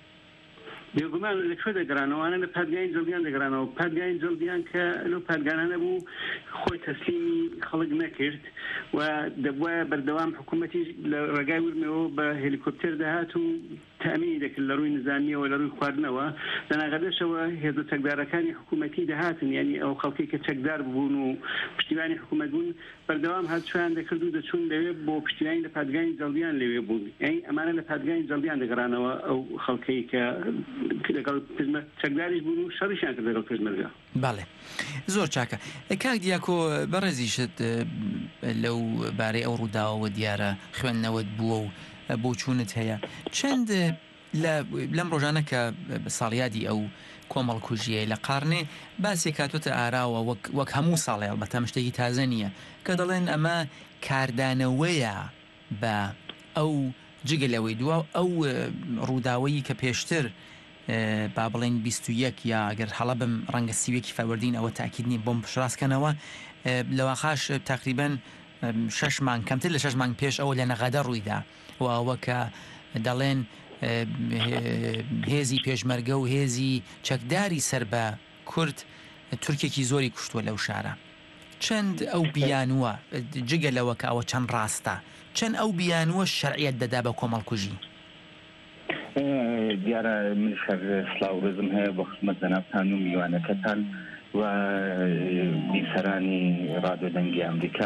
بێگومان لەکوێ دەگرانەوەوانە لە پادگای جڵدیان دەگرانەوە پادگای جڵدیان کە لەو پادگانانە بوو خۆی تەسلیمی خەڵک نەکرد و دەبوایە بەردەوام حکوومەتی لە ڕێگای ورمەوە بە هێلیکۆپتەر دەهات و تامینی دەکرد لە ڕووی نظامیەوە لە ڕووی خواردنەوە لەناغەدەشەوە هێزە چەکدارەکانی حکوومەتی دەهاتن ینی ئەو خەڵکی کە چەکدار بوون و پشتیوانی حکوومەت بوون بەردەوام هاتویان دەکرد و دەچون لەوێ بۆ پشتیوانی لە پادگای جڵدیان لەوێ بوون یعنی ئەمانە لە پادگای جڵدیان دەگەڕانەوە ئەو خەڵکەی کە لەگەڵ چەکداریش بوون و شەڕیشیان کرد لەگەڵ پێشمەرگە باڵێ زۆر چاکە کاک دیاکۆ بەڕێزیشت لەو بارەی ئەو ڕووداوەوە دیارە خوێندنەوەت بووە و بۆ چوونت هەیە چەند لەم ڕۆژانە کە ساڵیادی ئەو کۆمەڵکوژیە لە قارنێ باسێک کاتۆتە ئاراوە وەک هەموو ساڵێ بەتە شتێکی تازە نییە کە دەڵێن ئەمە کاردانەوەیە بە ئەو جگەلەوەی دوا ئەو ڕووداوەیی کە پێشتر با بڵێن 21 یا ئەگەر هەڵە بم ڕەنگە سیوێکی فەوەردین ئەوە تاکیدنی بۆم پشڕاستکەنەوە لەوە خاش تقریبەن 6 مانگ کەمتر لە 6 مانگ پێش ئەوە لە نەغەدە ڕوویدا و ئەوە کە دەڵێن هێزی پێشمەرگە و هێزی چەکداری سەر بە کورد تورکێکی زۆری کوشتووە لەو شارە چەند ئەو بیانوە جگەلەوە کە ئەوە چەند ڕاستە چەند ئەو بیانوە شەرعیەت دەدا بە کۆمەڵکوژی دیارە من سلااو ڕێزم هەیە بۆ خزمەت جەنابتان و میوانەکەتان و بیسەرانی ڕادیۆ دەنگی ئەمریکا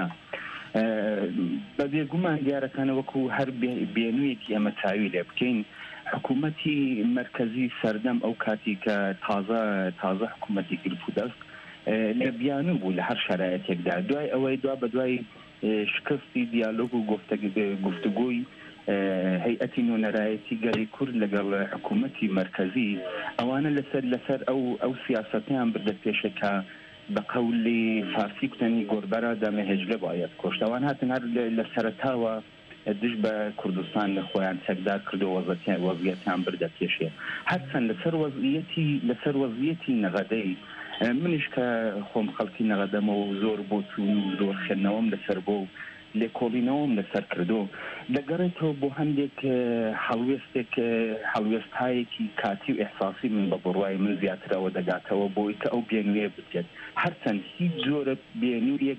بە بێگومان دیارەکانە وەکو هەر بێنوویەکی ئەمە چاوی لێ بکەین حکوومەتی مرکزی سەردەم ئەو کاتی کە تازە حکوومەتی گرفت و دەست لە بیانوو بوو لە هەر شارایەتێکدا دوای ئەوەی دوا بە دوای شکستی دیالۆگ و گفتگوی هەیئەتی نۆنەرایەتی گەلی کورد لەگەڵ حکوومەتی مرکزی ئەوانە لەسەر ئەو سیاسەتیان بردە پێشەکە بە قەولی فارسی کوتنی گۆربەرە دامەهێجلە باید کۆشتەوان هاتن هەر لە سەرەتاوە دش بە کوردستان لە خۆیان چەکدار کردو وەزیەتیان بردە پێشێ هەرچەند لەسەر وەزیەتی نەغەدەی منیش کە خۆم خەڵکی نەغەدەمەوە زۆر بۆ چوون و زۆر خوێندنەوەم لەسەر بۆ لێکۆڵینەوەم لەسەر کردو دەگەڕێتەوە بۆ هەندێک هەڵوێستهایەکی کاتی و ئێحساسی من بە بڕوای من زیاترەوە دەگاتەوە بۆی کە ئەو بێنوێ بچێت هەرچەند هیچ جۆرە بێنوویەک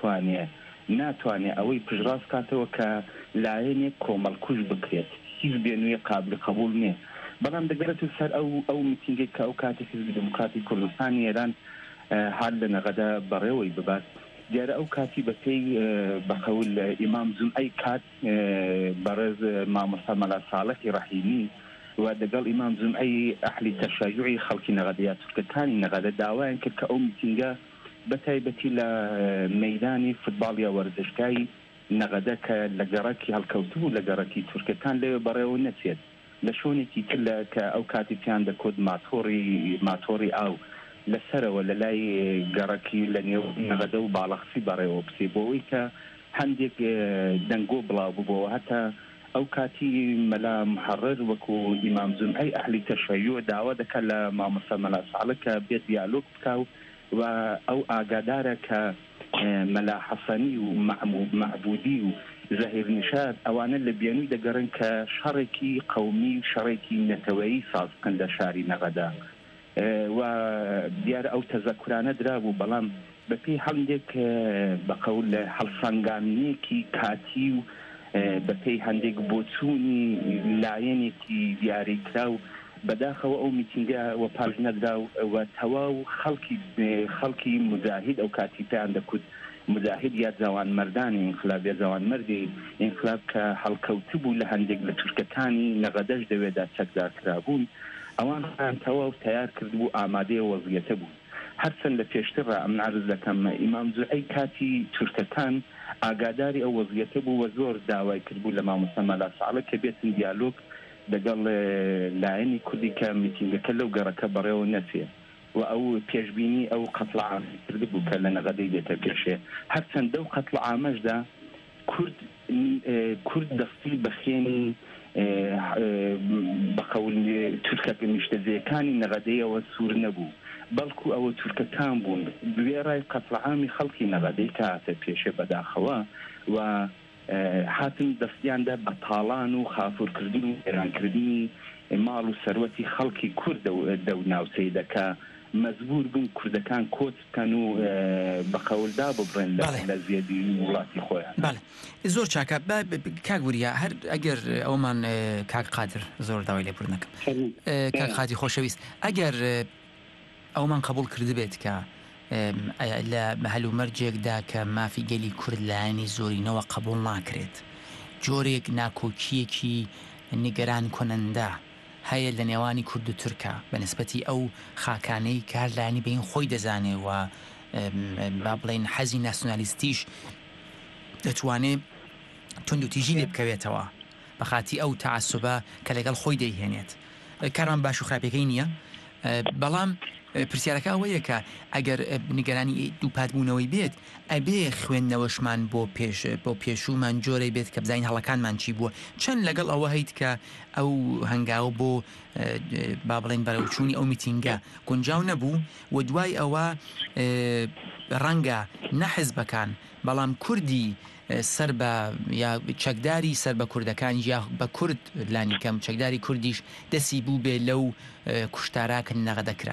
ناتوانێت ئەوەی پژڕاست کاتەوە کە لایەنێک کۆمەڵکوژ بکرێت هیچ بێنوویە قابل قبول نییە بەڵام دەگەڕێت سەر ئەو میتینگێک کە ئەو کاتی حیزبی دموکراتی کوردستانی ئێران هەر لە نەغەدا بەڕێوەی ببات دیارە ئەو کاتی بەپێی بەقەول ئیمام زومعەی کات بەڕێز مامۆستا مەلا ساڵحی ڕەحیمی و دەگەڵ ئیمام زومعەی ئەحلی تەشەیوعی خەڵکی نەغەدەیە تورکەکانی نەغەدە داوایان کرد کە ئەو میتینگە بەتایبەتی لە مەیدانی فوتباڵیا وەرزشگای نەغەدە کە لە گەڕەکی هەڵکەوتوو لە گەڕەکی تورکەکان لەوێ بەڕێوە نەچێت لە شوێنێکی تر کە ئەو کاتی پیان دەکۆت ماتۆری ئاو لەسەرەوە لە لای گەڕەکی لە نێو نەغەدە و باڵەخسی بەڕێوە بچێ بۆەوەی کە هەندێک دەنگۆ بڵاو ببەوە هەتا ئەو کاتی مەلا محەڕر وەکو ئیمام زومعەی ئەحلی تەشەیوع داوا دەکات لە مامۆستا مەلا ساڵح کە بێت دیالۆگ بکا و و ئەو ئاگادارە کە مەلا حەسەنی و معبودی و زەهیر نشاد ئەوانە لە بێنووی دەگەڕن کە شەڕێکی قەومی و شەڕێکی نەتەوەیی سازکن لە شاری نەغەدا و دیارە ئەو تەزەکورانە درابوو بەڵام بەپێی هەندێک بەقەول لە هەڵسەنگاندنێکی کاتی و بەپێی هەندێک بۆچوونی لایەنێکی دیاریکرا و بەداخەوە ئەو میتینگە و پاش نەدرا و تەواو خەڵکی مجاهید ئەو کاتی پێیان دەکوت مجاهید یا جوانمەردانی ئینقلاب یا جوانمەردی ئینقلاب کە هەڵکەوتو بوو لە هەندێک لە تورکەکانی نەغەدەش دەوێدا چەکدارکرابوون ئەوان تەواو تیار کرد بوو ئامادەی وەزیەتە بوو هەرچەند لە پێشترە ئەم عرض دەکەم ئیمام زوعەی کاتی تورکەکان ئاگاداری ئەو وەزیەتە بوو و زۆر داوای کرد بوو لە مامۆستا مەلا ساڵە کە بێتن دیالۆگ لەگەڵ لایەنی کوردی کە میتینگەکە لەو گەڕەکە بەڕێوە نەچێ و ئەو پێشبینی ئەو قەتڵعام کرد بوو کە لە نەغەدەی دێتە پێشێ هەرچەندە و قەتڵعامەشدا کورد دەستی بەخێنی بەقەول تورکەکە نیشتەجێیەکانی نەغەدەیەوە سوور نەبوو بەڵکو ئەوە تورکەکان بوون دوێڕای قەتڵعامی خەڵکی نەغەدەی کە هاتە پێشێ بەداخەوە و هاتن دەستیاندا بە تاڵان و خافورکردن و ئێرانکردنی ماڵ و سەروەتی خەڵکی کورد دەو ناوچەی دەکا مەجبور بوون کوردەکان کۆچ بکەن و بەقەولدا ببڕێن لە زیێدی وڵاتی خۆیان زۆر چاکە کاک وریە هەر ئەگەر ئەومان کاک قادر زۆر داوای لێ پڕ نەکەم کاک قادی خۆشەویست ئەگەر ئەومان قبول کرد بێت کە لە هەلومەرجێکدا کە مافی گەلی کورد لایەنی زۆرینەوە قبول ناکرێت جۆرێک ناکۆکیەکی نیگەران کۆنەندا هەیە لە نێوانی کورد و تورکە بەنسبەتی ئەو خاکانەی کار لایەنی بەین خۆی دەزانێ و با بڵێن حەزی ناسیۆنالیستیش دەتوانێت تونند و تیژی لێ بکەوێتەوە بەخاتی ئەو تعسوبە کە لەگەڵ خۆی دەیهێنێت کاران باش و خراپەکەی نییە بەڵام پرسیارەکە ئەوەیە کە ئەگەر نیگەرانی دووپاتبوونەوەی بێت ئەبێ خوێندنەوەشمان بۆ پێشومان جۆرەی بێت کە بزانین هەڵەکانمان چی بووە چەند لەگەڵ ئەوە هەیت کە ئەو هەنگاوە بۆ با بڵێن بەرەوچوونی ئەو میتینگە گونجاو نەبوو و دوای ئەوە ڕەنگە نەحزبەکان بەڵام کوردی سەر بە یا چەکداری سەر بە کوردەکان یا بە کورد لانی کەم چەکداری کوردیش دەسی بوو بێ لەو کوشتاراکە نەغەدەکرا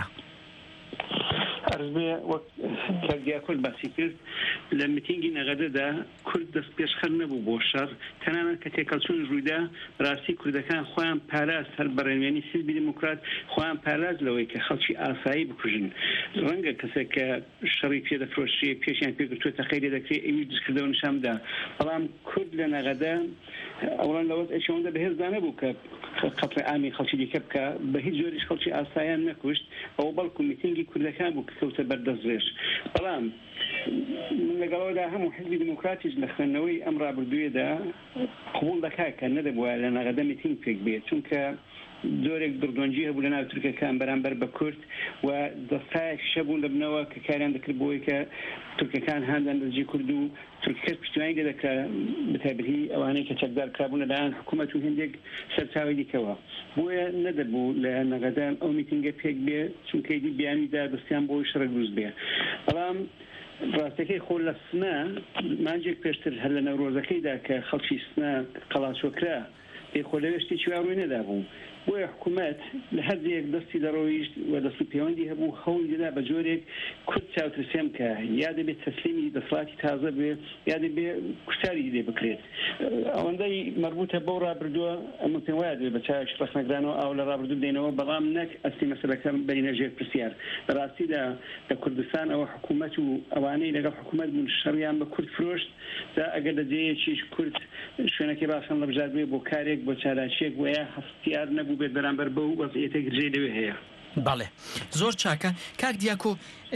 ئەرزبێ وەک کاردیا کورد باسی کرد لە میتینگی نەغەدەدا کورد دەست پێشخەر نەبوو بۆ شەڕ تەنانەت کە تێکەڵچوون ڕوویدا ڕاستی کوردەکان خۆیان پاراست هەر بەڕێوێنی حیزبی دموکرات خۆیان پاراست لەوەی کە خەڵکی ئاسایی بکوژن ڕەنگە کەسێک کە شەڕی پێدەفرۆشێ پێشیان پێگرتووەتە خەیرێ دەکرێت ئەوی دژکردەوە نیشاندا بەڵام کورد لە نەغەدە ئەوڵان لەوەت ئەشەوەندە بەهێزدا نەبوو کە قەتڵی ئامی خەڵکی دیکە بکە بە هیچ جۆریش خەڵکی ئاساییان نەکوشت ئەوە بەڵکو میتینگی کوردەکان بوو کەوتە بەردەستێش بەڵام من لەگەڵەوەدا هەموو حیزبی دموکراتیش لە خوێندنەوەی ئەم ڕابردوویەدا قبول دەکات کە نەدەبووە لە نەغەدە میتینگ پێک بێت چونکە زۆرێک دڕدۆنجی هەبوو لە ناو تورکەکان بەرامبەر بە کورد و دەستایەک شەبوون لە بنەوە کە کاریان دەکرد بۆی کە تورکەکان هەندان دەستجی کورد و تورکەکەس پشتیوانی لێدەکرا بەتایبەتی ئەوانەی کە چەکدار کرابوون لەلایەن حکوومەت و هێندێک سەرچاوی دیکەوە بۆیە نەدەبوو لە نەغەدە ئەو میتینگە پێک بێ چونکەیدی بیانیدا دەستیان بۆی شەڕە دروست بێ بەڵام ڕاستەکەی خۆ لە سنە مانجێک پێشتر هەر لە نەورۆزەکەیدا کە خەڵکی سنە قەڵاچۆکرا پێی خۆ لەوێ شتێکی واڕووی نەدابوو بۆیە حکوومەت لە هەردێک دەستی دەڕۆیشت و دەست و پەیوەندی هەبوو خەوڵیدا بە جۆرێک کورد چاوترسێم کە یا دەبێت تەسلیمی دەسڵاتی تازە بێ یا دەبێ کوشتاری لێ بکرێت ئەوەندەی مربوطە بەو ڕابردووە ئەمە پێم وایە دەبێت بە چاوێکی ڕەخنەگرانەوە ئەو لە ڕابردوو بدەینەوە بەڵام نەک ئەستی مەسەلەکەم بەرینە ژێر پرسیار بەڕاستی لە کوردستان ئەوە حکوومەت و ئەوانەی لەگەڵ حکوومەت بوون شەڕیان بە کورد فرۆشت دا ئەگەر لەجێیەکیش کورد شوێنەکەی باشان لە بژار بێ بۆ کارێک بۆ چارەشێک وەیە هەستیار نەبوو بێت بەرامبەر بەو وەزعیەتێک گرژەی لەوێ هەیە بەڵێ زۆر چاکە کاک دیاکۆ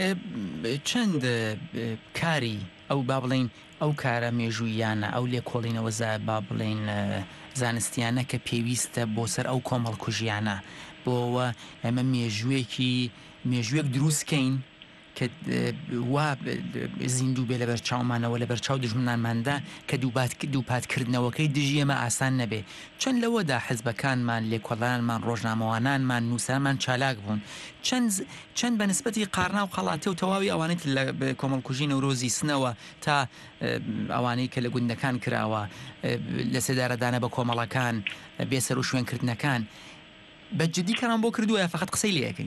چەند کاری ئەو با بڵێن ئەو کارە مێژوویانە ئەو لێکۆڵینەوە با بڵێن زانستیانە کە پێویستە بۆ سەر ئەو کۆمەڵکوژیانە بۆەوە ئەمە مێژوویەک دروستکەین کە وا زیندوو بێ لە بەرچاومانەوە لە بەرچاو دژمنانماندا کە دووپاتکردنەوەکەی دژی ئێمە ئاسان نەبێ چەند لەوەدا حزبەکانمان لێکۆڵانمان ڕۆژنامەوانانمان نووسانمان چالاک بوون چەند بە نسبەتی قارنا و خەڵاتە و تەواوی ئەوانێت لە کۆمەڵکوژی نەورۆزی سنەوە تا ئەوانەی کە لە گوندەکان کراوە لە سێدارەدانە بە کۆمەڵەکان بێسەر و شوێنکردنەکان بەجددی کەران بۆ کردووە یا فقط قسەی لێەکەین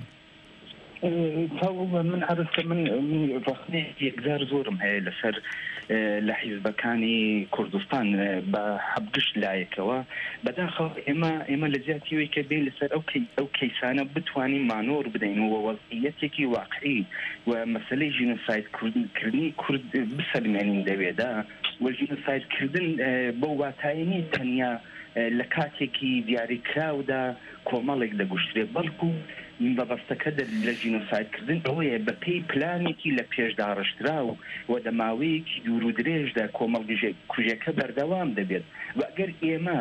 من عرفت من ڕخنەیە یەکجار زۆرم هەیە لەسەر لە حیزبەکانی کوردستان بە حەبگشت لایەکەوە بەداخەوە ئێمە لە زیاتیەوەی کە بین لەسەر ئەو کەیسانە بتوانین مانۆر بدەین و وەزعیەتێکی واقعی و مەسەلەی ژینۆسایدکردنی کورد بسەلمێنین دەوێدا و ژینۆسایدکردن بەو واتایانی تەنیا لە کاتێکی دیاریکراودا کۆمەڵێک دەگوشترێ بەڵکو بەبەستەکە لە ژینۆسایدکردن ئەوەیە بە پێی پلانێکی لە پێشدا ڕشترا و دەماوەیەکی دوور و درێژدا کۆمەڵکوژەکە بەردەوام دەبێت و ئەگەر ئێمە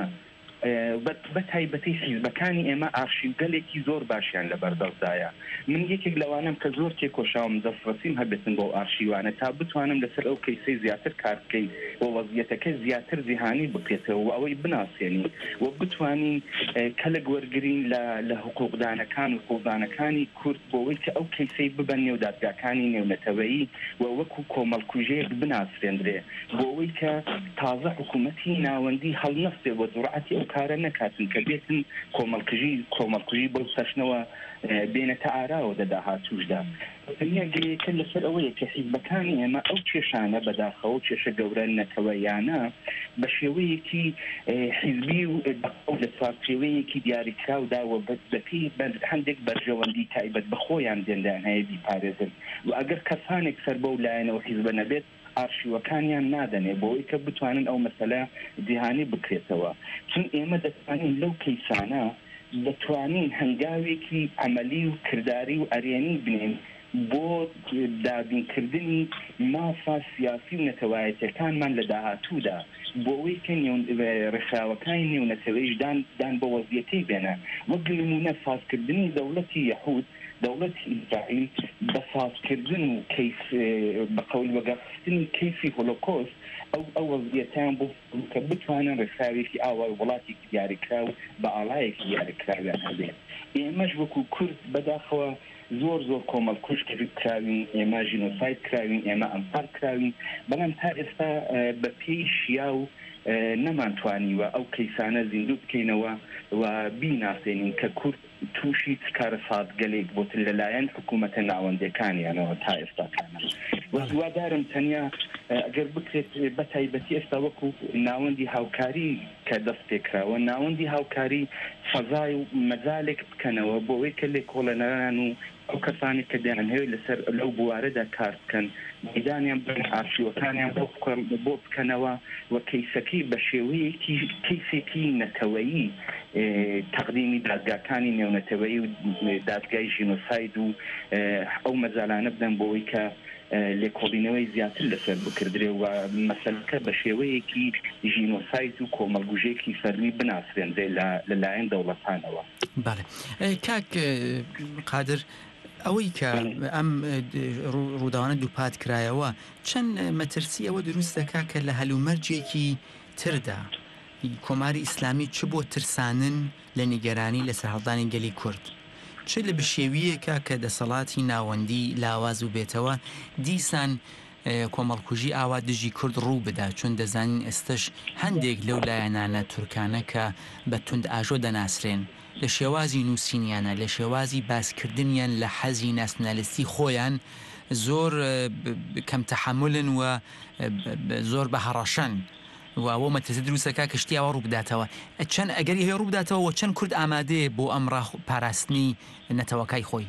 بە تایبەتی حیزبەکانی ئێمە ئارشیوگەلێکی زۆر باشیان لە بەردەستدایە من یەکێک لەوانم کە زۆر تێکۆشاوم دەستڕەسیم هەبێتن بۆ ئارشیوانە تا بتوانم لەسەر ئەو کەیسەی زیاتر کار بکەین و وەزعیەتەکە زیاتر جیهانی بکرێتەوە و ئەوەی بناسیێنین و بتوانین کەلک وەرگرین لە حقوقدانەکان و حقوقدانەکانی کورد بۆەوەی کە ئەو کەیسەی ببەن نێودادگاکانی نێونەتەوەیی و وەکو کۆمەڵکوژەیەک بناسرێنرێ بۆەوەی کە تازە حکوومەتی ناوەندی هەڵنەستێ بۆ جوڕعەتی ئەو کارە نەکاتن کە بێتن کۆمەڵکوژی بەو سەشنەوە بێنەتە ئاراوە دەداهاتوشدا گرێکە لەسەر ئەوەیە کە حیزبەکانی ئێمە ئەو کێشانە بەداخەوە کێشە گەورە نەتەوەیانە بە شێوەیەکی حیزبی و لە چوارچێوەیەکی دیاریکراوداوە بەپی هەندێک بەرژەوەندی تایبەت بە خۆیان دێندان هەیە بیپارێزن و ئەگەر کەسانێک سەر بەو لایەنەوە حیزبە نەبێت ئارشیوەکانیان نادەنێ بۆەوەی کە بتوانن ئەو مەسەلە جیهانی بکرێتەوە چون ئێمە دەتوانین لەو کەیسانە دەتوانین هەنگاوێکی ئەمەلی و کردداری و ئەرێنی بنین بۆ دابینکردنی مافا سیاسی و نەتەوایەتەکانمان لە داهاتوودا بۆەوەی کە ڕێکخراوەکانی نێونەتەوەیش دان بە وەزیەتەی بێنە وەک نمونە فازکردنی دەوڵەتی یەحود دەوڵەتی ئیسرائیل بە فازکردن و بە قەول وەگەڕستنی کەیسی هۆلۆکۆست ئەو وەزیەتیان بۆ کە بتوانن ڕێکخراوێکی ئاوا وڵاتێکی دیاریکراو بە ئاڵایەکی دیاریکراویان هەبێت ئێمەش وەکو کورد بەداخەوە زۆر کۆمەڵکوژ کراوین ئێمە ژینۆساید کراوین ئێمە ئەمپار کراوین بەڵام تا ئێستا بە پێی شیا و نەمانتوانیوە ئەو کەیسانە زیندوو بکەینەوە و بیناسێنین کە کورد تووشی کارە سادگەلێک بۆتن لەلایەن حکوومەتە ناوەندەکانیانەوە تا ئێستاکانە وەزوادارم تەنیا ئەگەر بکرێت بە تایبەتی ئێستا وەکو ناوەندی هاوکاری کە دەست پێکراوە ناوەندی هاوکاری فەزای و مەجالێک بکەنەوە بۆەوەی کە لێکۆڵەنەران و ئەو کەسانی کە دەیان هەیە لەسەر لەو بوارەدا کار بکەن میدانیان بن ئارشیوەکانیان بۆ بکەنەوە و کەیسەکەی بە شێوەیەکی کەیسێکی نەتەوەیی تەقدیمی دادگاکانی نێونەتەوەیی و دادگای ژینۆساید و ئەو مەجالانە بدەن بۆەوەی کە لێکۆڵینەوەی زیاتر لەسەر بکردرێ و مەسەلەکە بە شێوەیەکی ژینۆساید و کۆمەڵگوژێکی فەرمی بناسرێنرێ لەلایەن دەوڵەتانەوە. بەڵێ کاک قادر ئەوەی کە ئەم ڕووداوانە دووپات کرایەوە چەند مەترسی ئەوە دروست دەکا کە لە هەلومەرجێکی تردا کۆماری ئیسلامی چ بۆ ترسانن لە نیگەرانی لەسەر هەڵدانی گەلی کورد چ لە بشێویەکە کە دەسەڵاتی ناوەندی لاواز و بێتەوە دیسان کۆمەڵکوژی ئاوا دژی کورد ڕوو بدا چون دەزانین ئێستش هەندێک لەو لایەنانە تورکانە کە بە توند ئاژۆ دەناسرێن لە شێوازی نووسینیانە لە شێوازی باسکردنیان لە حەزی ناسنالیستی خۆیان زۆر کەم تەحملن و زۆر بە هەڕەشەن و ئەوە مەترسە دروستەکە کەشتیاوە ڕوو بداتەوە چەند ئەگەری هەیە ڕوو بداتەوە و چەند کورد ئامادەیە بۆ ئەم پاراستنی نەتەوەکای خۆی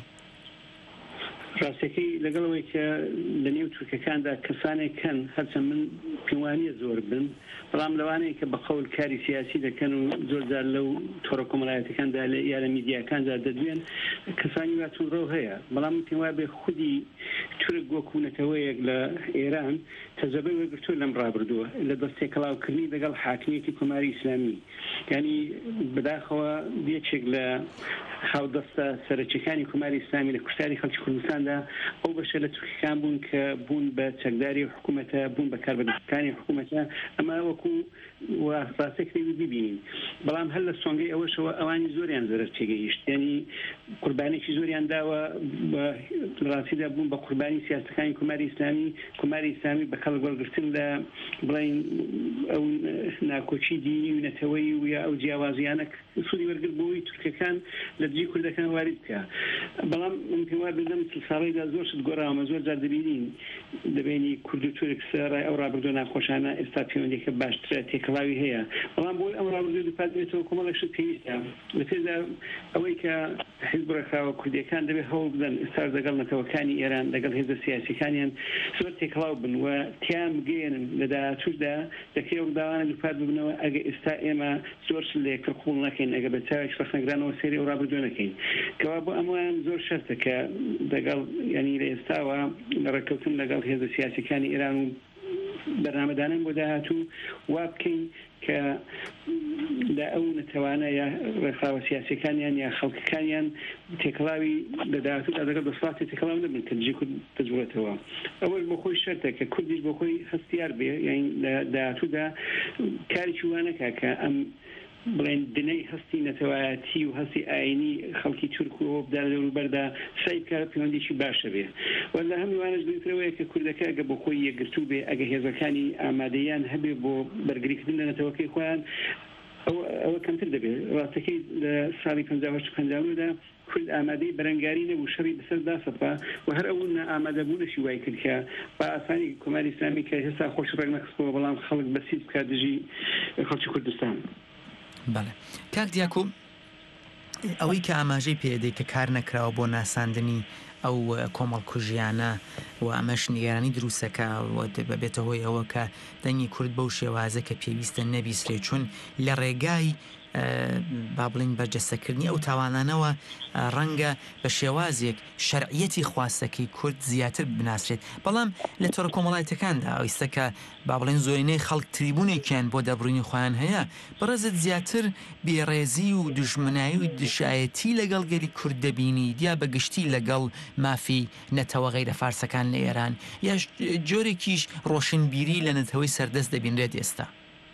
ڕاستەکەی لەگەڵەوەی کە لە نێو تورکەکاندا کەسانێکن هەرچەند من پێوانیە زۆر بن بەڵام لەوانەیە کە بە قەول کاری سیاسی دەکەن و زۆرجار لەو تۆڕە کۆمەڵایەتەکاندا یا لە میدیاکاندا دەدوێن کەسانی واتونڕۆ هەیە بەڵام پێم وایە بێ خودی تورک گۆکوونەتەوەیەک لە ئێران تەجەبەی وەرگرتووە لەم ڕابردووە لە دەستێکەڵاوکردنی لەگەڵ حاکمیەتی کۆماری ئیسلامی یعنی بەداخەوە یەکێک لە خاودەستە سەرچەکانی کۆماری ئیسلامی لە کوشتاری خەڵکی کوردستان کوردستاندا ئەو بەشە لە تورکیەکان بوون کە بوون بە چەکداری حکوومەتە بوون بە کاربەدەستەکانی حکوومەتە ئەمە وەکو ڕاستەکەی ببینین بەڵام هەر لە سۆنگەی ئەوەشەوە ئەوانی زۆریان زەرەر تێگەیشت یعنی قوربانێکی زۆریان داوە ڕاستیدا بوون بە قوربانی سیاسەکانی کوماری ئیسلامی بە خەڵک وەرگرتن لە بڵین ئەو ناکۆچی دینی و نەتەوەی و یا ئەو جیاوازیانە سوودی وەرگرت بۆی تورکەکان لە دژی کوردەکان وارد بکە بەڵام ممکن وا بڵێم ساڵەیدا زۆر شت گۆڕاومە زۆر جار دەبینین دەبینی کورد و تورک سەرای ئەو ڕابردوە ناخۆشانە ئێستا پەیوەندێکە باشترە تێکەڵاوی هەیە بەڵام بۆی ئەم ڕابردووی دووپاتێتەوە کۆمەڵێک شت پێویستە لە پێدا ئەوەی کە حیزب ڕێکخراوە کوردیەکان دەبێت هەوڵ بدەن ئێستا لەگەڵ نەتەوەکانی ئێران لەگەڵ هێزە سیاسیەکانیان زۆر تێکەڵاو بن و تیان بگەێنن لە داهاتوودا دەکرێت داوانە دووپات ببنەوە ئەگە ئێستا ئێمە زۆر لە یەکتر قوڵ نەکەین ئەگە بە چاوێک سەخنەگرانەوە سێری ئەو ڕابردوو نەکەین کەوا بۆ ئەمەیان زۆر شەرتە کە دەگەڵ ینی لە ئێستاوە لە ڕێککەوتن لەگەڵ هێزە سیاسیەکانی ئێران و بەرنامەدانن بۆ داهاتوو وا بکەین کە لە ئەو نەتەوانە یا ڕێکخراوە سیاسیەکانیان یا خەڵکەکانیان تێکەڵاوی لە داهاتوودا دەگەڵ دەسڵاتی تێکەڵاو نەبن کە دژی کورد دەجوڵێتەوە ئەوەش بۆ خۆی شەرتە کە کوردیش بۆ خۆی هەستیار بێ یعنی لە داهاتوودا کارێکی وانەکە کە ئەم بڵێن دنەی هەستی نەتەوایەتی و هەستی ئاینی خەڵکی تورکەوە بدار لەوروبەردا سعی بکات پەیوەندیی باشە بێ وەلا هەمیوانش دوترەوەیە کە کوردەکە ئەگە بۆ خۆی یەکگرتوو بێ ئەگە هێزەکانی ئامادەیان هەبێ بۆ بەرگریکردن لە نەتەوەکەی خۆیان ئەوە کەمتر دەبێت ڕاستەکەی لە ساڵی 1950دا کورد ئامادەی بەرەنگاری نەبوو شەڕی بەسەر داسەپا و هەر ئەو ئامادەبوونەشی وای کرد کە بە ئاسانی کۆماری ئیسلامی کە هێستا خۆش ڕێک نەخستەوە بەڵام خەڵک بەسیج بکات دژی خەڵکی کوردستان بەڵێ کاک دیاکۆ ئەوەی کە ئاماژەی پێدەی کە کار نەکراوە بۆ ناساندنی ئەو کۆمەڵ کوژیانە و ئەمەش نیگەرانی دروستەکە ببێتە هۆی ئەوە کە دەنگی کورد بەو شێوازە کە پێویستە نەبیسرێ چون لە ڕێگای با بڵین بەرجەستەکردنی ئەو تاوانانەوە ڕەنگە بە شێوازێک شەرعیەتی خواستەکەی کورد زیاتر بناسرێت بەڵام لە تۆڕە کۆمەڵایەتەکاندا ئەویستە کە با بڵین زۆرینەی خەڵک تریبونێکیان بۆ دەبڕینی خۆیان هەیە بەڕێزت زیاتر بێڕێزی و دژمنایی و دشایەتی لەگەڵ گەلی کورد دەبینی دیا بەگشتی لەگەڵ مافی نەتەوە غەیرە فارسەکان لە ئێران یا جۆرێکیش ڕۆشنبیری لە نەتەوەی سەردەست دەبینرێت ئێستا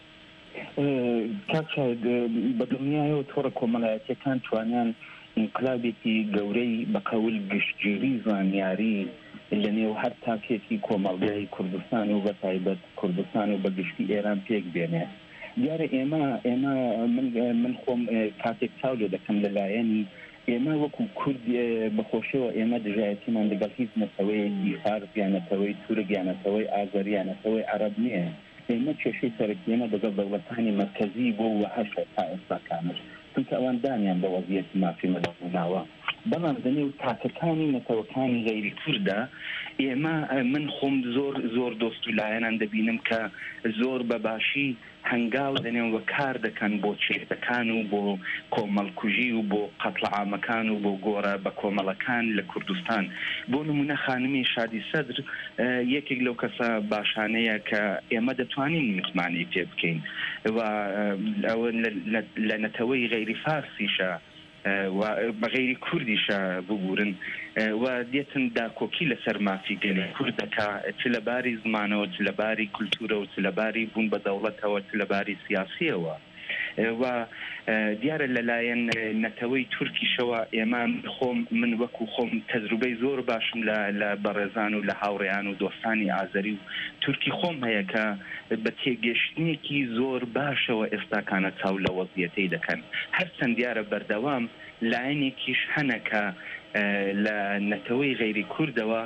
کاکشاید بە دنیایەوە تۆڕە کۆمەڵایەتیەکان توانیان انقلابێکی گەورەی بە قەول گشتگیری زانیاری لە نێو هەر تاکێکی کۆمەڵگەی کوردستان و بە تایبەت کوردستان و بە گشتی ئێران پێک بێنێ دیارە ئێمە من خۆم کاتێک چاو لێ دەکەم لەلایەنی ئێمە وەکو کورد بەخۆشیەوە ئێمە دژایەتیمان لەگەڵ هیچ نەتەوەی دیفار یانەتەوەی تورک یانەتەوەی ئازەر یانەتەوەی عەرەب نییە ئێمە کێشەی سەرەکیەمە لەگەڵ دەوڵەتانی مرکزی بۆ وەهەشە تا ئێستاکانش چونکە ئەوان دانیان بە وەزیەتی مافی مەدەبووناوە بەڵام لەنێو تاکەکانی نەتەوەکانی غەیری کوردە ئێمە من خۆم زۆر دۆست و لایەنان دەبینم کە زۆر بەباشی هەنگاو دەنێن وە کار دەکەن بۆ چێتەکان و بۆ کۆمەڵکوژی و بۆ قەتڵ عامەکان و بۆ گۆڕە بە کۆمەڵەکان لە کوردستان بۆ نمونە خانمی شادی سەدر یەکێک لەو کەسە باشانەیە کە ئێمە دەتوانین متمانی پێ بکەین و ئەوە لە نەتەوەی غەیری فارسیشە بەغیری کوردیشە ببورن و دێتن داکۆکی لەسەر مافی گەلی کوردەکە چ لەباری زمانەوە چ لەباری کولتورە و چ لەباری بوون بە دەوڵەتەوە چ لەباری سیاسیەوە و دیارە لەلایەن نەتەوەی تورکیشەوە ئێمە من وەکو خۆم تەجروبەی زۆر باشم لە بەڕێزان و لە هاوڕێیان و دۆستانی ئازەری و تورکی خۆم هەیە کە بە تێگەشتنێکی زۆر باشەوە ئێستاکانە چاو لە وەزیەتەی دەکەن هەرچەند دیارە بەردەوام لایەنێکیش هەنە کە لە نەتەوەی غەیری کوردەوە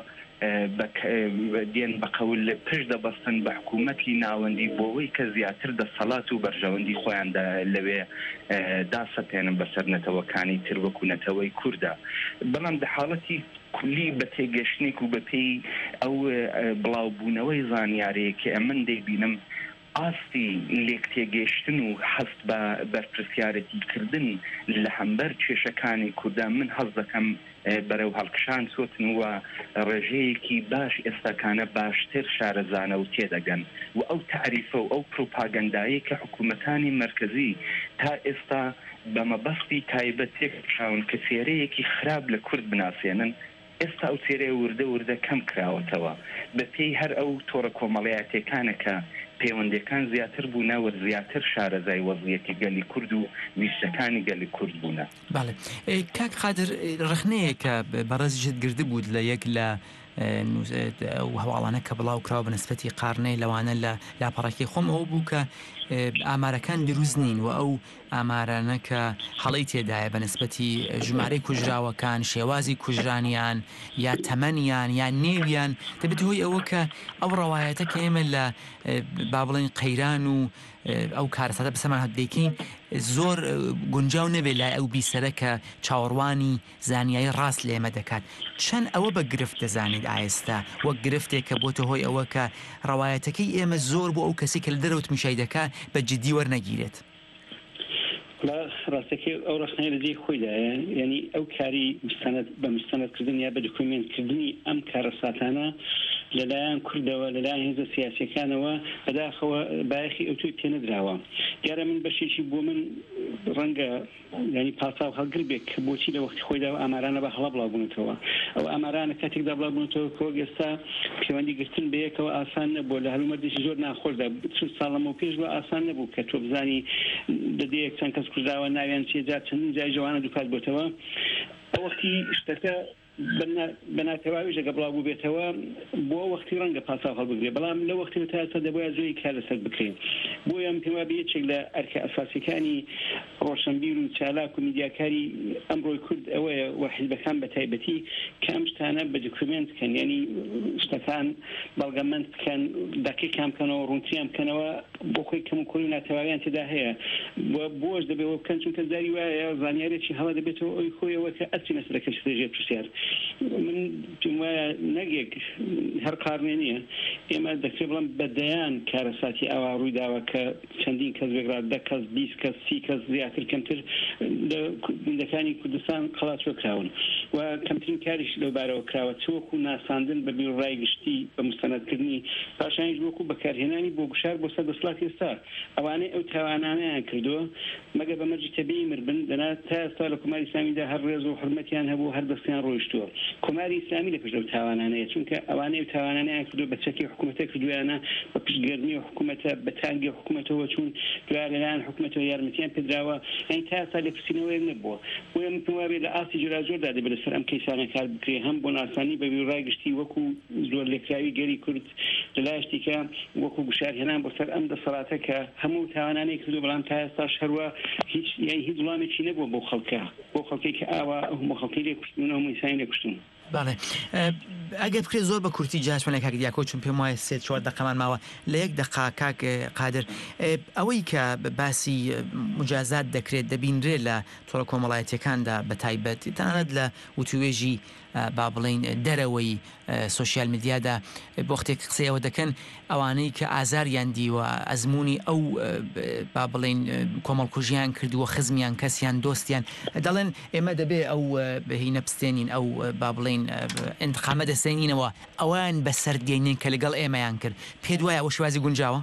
دێن بە قەول پشت دەبەستن بە حکوومەتی ناوەندی بۆەوەی کە زیاتر دەسەڵات و بەرژەوەندی خۆیان لەوێ داسەپێنن بەسەر نەتەوەکانی تر وەکو نەتەوەی کووردە بەڵام لە حاڵەتی کولی بە تێگەشتێک و بەپێی ئەو بڵاوبوونەوەی زانیارەیە کە من دەیبینم ئاستی لێک تێگەشتن و هەست بە بەرپرسیارەتی کردن لە هەمبەر کێشەکانی کوردان من هەست دەکەم بەرەو هەڵکشان چۆتن وە ڕێژەیەکی باش ئێستاکانە باشتر شارەزانە و تێدەگەن و ئەو تعریفە و ئەو پروپاگەندایی کە حکوومەتانی مرکزی تا ئێستا بە مەبەستی تایبەت تێکشاون کە فێرەیەکی خراپ لە کورد بناسێنن ئێستا ئەو چێرەیە وردە کەم کراوەتەوە بە پێی هەر ئەو تۆڕە کۆمەڵایەتیەکانە کە پەیوەندیەکان زیاتر بوونەوە زیاتر شارەزای وەزعیەتی گەلی کورد و ویشتەکانی گەلی کورد بوونە. بەڵێ کاک قادر ڕخنەیە کە بەڕێزیشت گرد بوو لە یەک لە هەواڵانە کە بڵاو کراوە بە نسبەتی قارنەی لەوانە لە لاپەڕەکەی خۆم ئەوە بوو کە ئامارەکان دروست نین و ئەو ئامارانە کە هەڵی تێدایە بە نسبەتی ژمارەی کوژراوەکان شێوازی کوژرانیان یا تەمەنیان یا نێویان دەبێت هۆی ئەوە کە ئەو ڕەوایەتە کە ئێمە لە با بڵێن قەیران و ئەو کارەساتە بەسەمان هەدێکین زۆر گونجاو نەبێ لای ئەو بیسەرە کە چاوەڕوانی زانیایی ڕاست لە ئێمە دەکات چەند ئەوە بە گرفت دەزانیت ئایستا وەک گرفتێک کە بۆتە هۆی ئەوە کە ڕەوایەتەکەی ئێمە زۆر بۆ ئەو کەسی کە لە دەرەوت میشای دەکات بە جددی وەرنەگیرێت. ڕاستەکەی ئەو ڕخنەیە لە جێی خۆیدایە یعنی ئەو کاری بە مستەندکردن یا بە دوکومنتکردنی ئەم کارەساتانە لەلایەن کوردەوە لەلایەن هێزە سیاسیەکانەوە بەداخەوە بایەخی ئەو توی پێنەدراوە دیارە من بەشێکی بۆ من ڕەنگە ینی پاساو هەڵگر بێت کە بۆچی لە وەختی خۆیداوە ئامارانە بە هەڵە بڵاوبوونەتەوە ئەو ئەمارانە کاتێکدا بڵاوبوونەتەوە کۆ ئێستا پەیوەندی گرتن بە یەکەوە ئاسان نەبووە لە هەلومەردێکی زۆر ناخۆشدا ساڵەمە پێش بە ئاسان نەبوو کە تۆ بزانی دەدەیەک چەند کەس کوژراوە ناویان چێجار چەندین جای جوانە دووپات بۆتەوە ئەو وەختی شتەکە بەناتەواویش ئەگە بڵاو بوو بێتەوە بۆ وەختی ڕەنگە پاساو هەڵبگرێت بەڵام لە وەختی تاسە دەبووە زۆری کار لەسەر بکرێن بۆیان پێم وایە یەکێک لە ئەرکە ئەساسیەکانی ڕۆشنبیر و چالاک و میدیاکاری ئەمڕۆی کورد ئەوەیە و حیزبەکان بە تایبەتی کە ئەم شتانە بە دوکومنت بکەن یعنی شتەکان بەڵگەمەند بکەن دەقیقیان بکەنەوە ڕوونتیان بکەنەوە بۆ خۆی کەم و کوڕی ناتەواویان تێدا هەیە بۆش دەبێەوە بکەن چونکە داری وایە زانیارێکی هەڵە دەبێتەوە ئەوی خۆیەوە کە ئەچینە سەرەکە شتێژێ پرسیار من پێم وایە نەگێک هەر قارنێ نییە ئێمە دەکرێت بڵم بەدەیان کارەساتی ئەوە ڕوویداوە کە چەندین کەس بێگرا 10 کەس 20 کەس 30 کەس زیاتر کەمتر لە گوندەکانی کوردستان قەڵاتوە کراون و کەمترین کاریش لەوبارەوە کراوە چۆکو ناساندن بە بیرڕای گشتی بە مستەندکردنی پاشانیش وەکو بەکارهێنانی بۆ گوشار بۆ سەردەسڵاتی ئێستا ئەوانەی ئەو تاوانانیان کردووە مەگە بە مەرجی تەبیعی مربن دەنا تا ئێستا لە کۆماری ئیسلامیدا هەر ڕێز و حرمەتیان هەبوو هەر دەستیان ڕۆیشتووە کۆماری ئیسلامی لە پشت ئەو تاوانانەیە چونکە ئەوانەی ئەو تاوانانیان کردووە بە چەکی حکوومەتە کردویانە بە پشتگەرمی حکوومەتە بە تانگی حکوومەتەوە چوون دوای لەلایەن حکوومەتەوە یارمەتیان پێدراوە ئەین تا ئێستا لێپرسینەوەیەک نەبووە بۆیە من پێم وایە لە ئاستی جۆرا زۆردا دەبێت لەسەر ئەم کەیسانە کار بکرێ هەم بۆ ناسانی بە بیرڕای گشتی وەکو زۆر لێکراوی گەری کورد لەلایەشتیکە وەکو گوشارهێنان بۆ سەر ئەم دەسەڵاتە کە هەموو تاوانانەی کردو بەڵام تا ئێستاش هەروە هیچ وڵامێکی نەبووە بۆ خەڵکەی کە ئاوا هەموو خەڵکی لێکوشتون هەموو ئینسانی لێکوشتون بەڵێ ئەگەر بکرێت زۆر بە کورتی جاشمەلە کاک دیاکۆ چون پێم وایە 3-4 دقەمان ماوە لە یەک دقا کاک قادر ئەوەی کە باسی مجازات دەکرێت دەبینرێت لە تۆڕە کۆمەڵایەتیەکاندا بە تایبەت تەنانەت لە وتوێژی با بڵین دەرەوەی سوۆسیال میدیادا بۆ وەختێک قسەیەوە دەکەن ئەوانەی کە ئازاریان دیوە ئەزمموی ئەو با بڵین کۆمەڵکوژیان کردووە خزمیان کەسیان دۆستیان دەڵێن ئێمە دەبێ ئەو بەهینە بستێنین ئەو با بڵین انتقامە دەستێنینەوە ئەوان بە سەردێنین کە لەگەڵ ئێمەیان کرد پێ دوایە ئەوە شوازی گونجاوە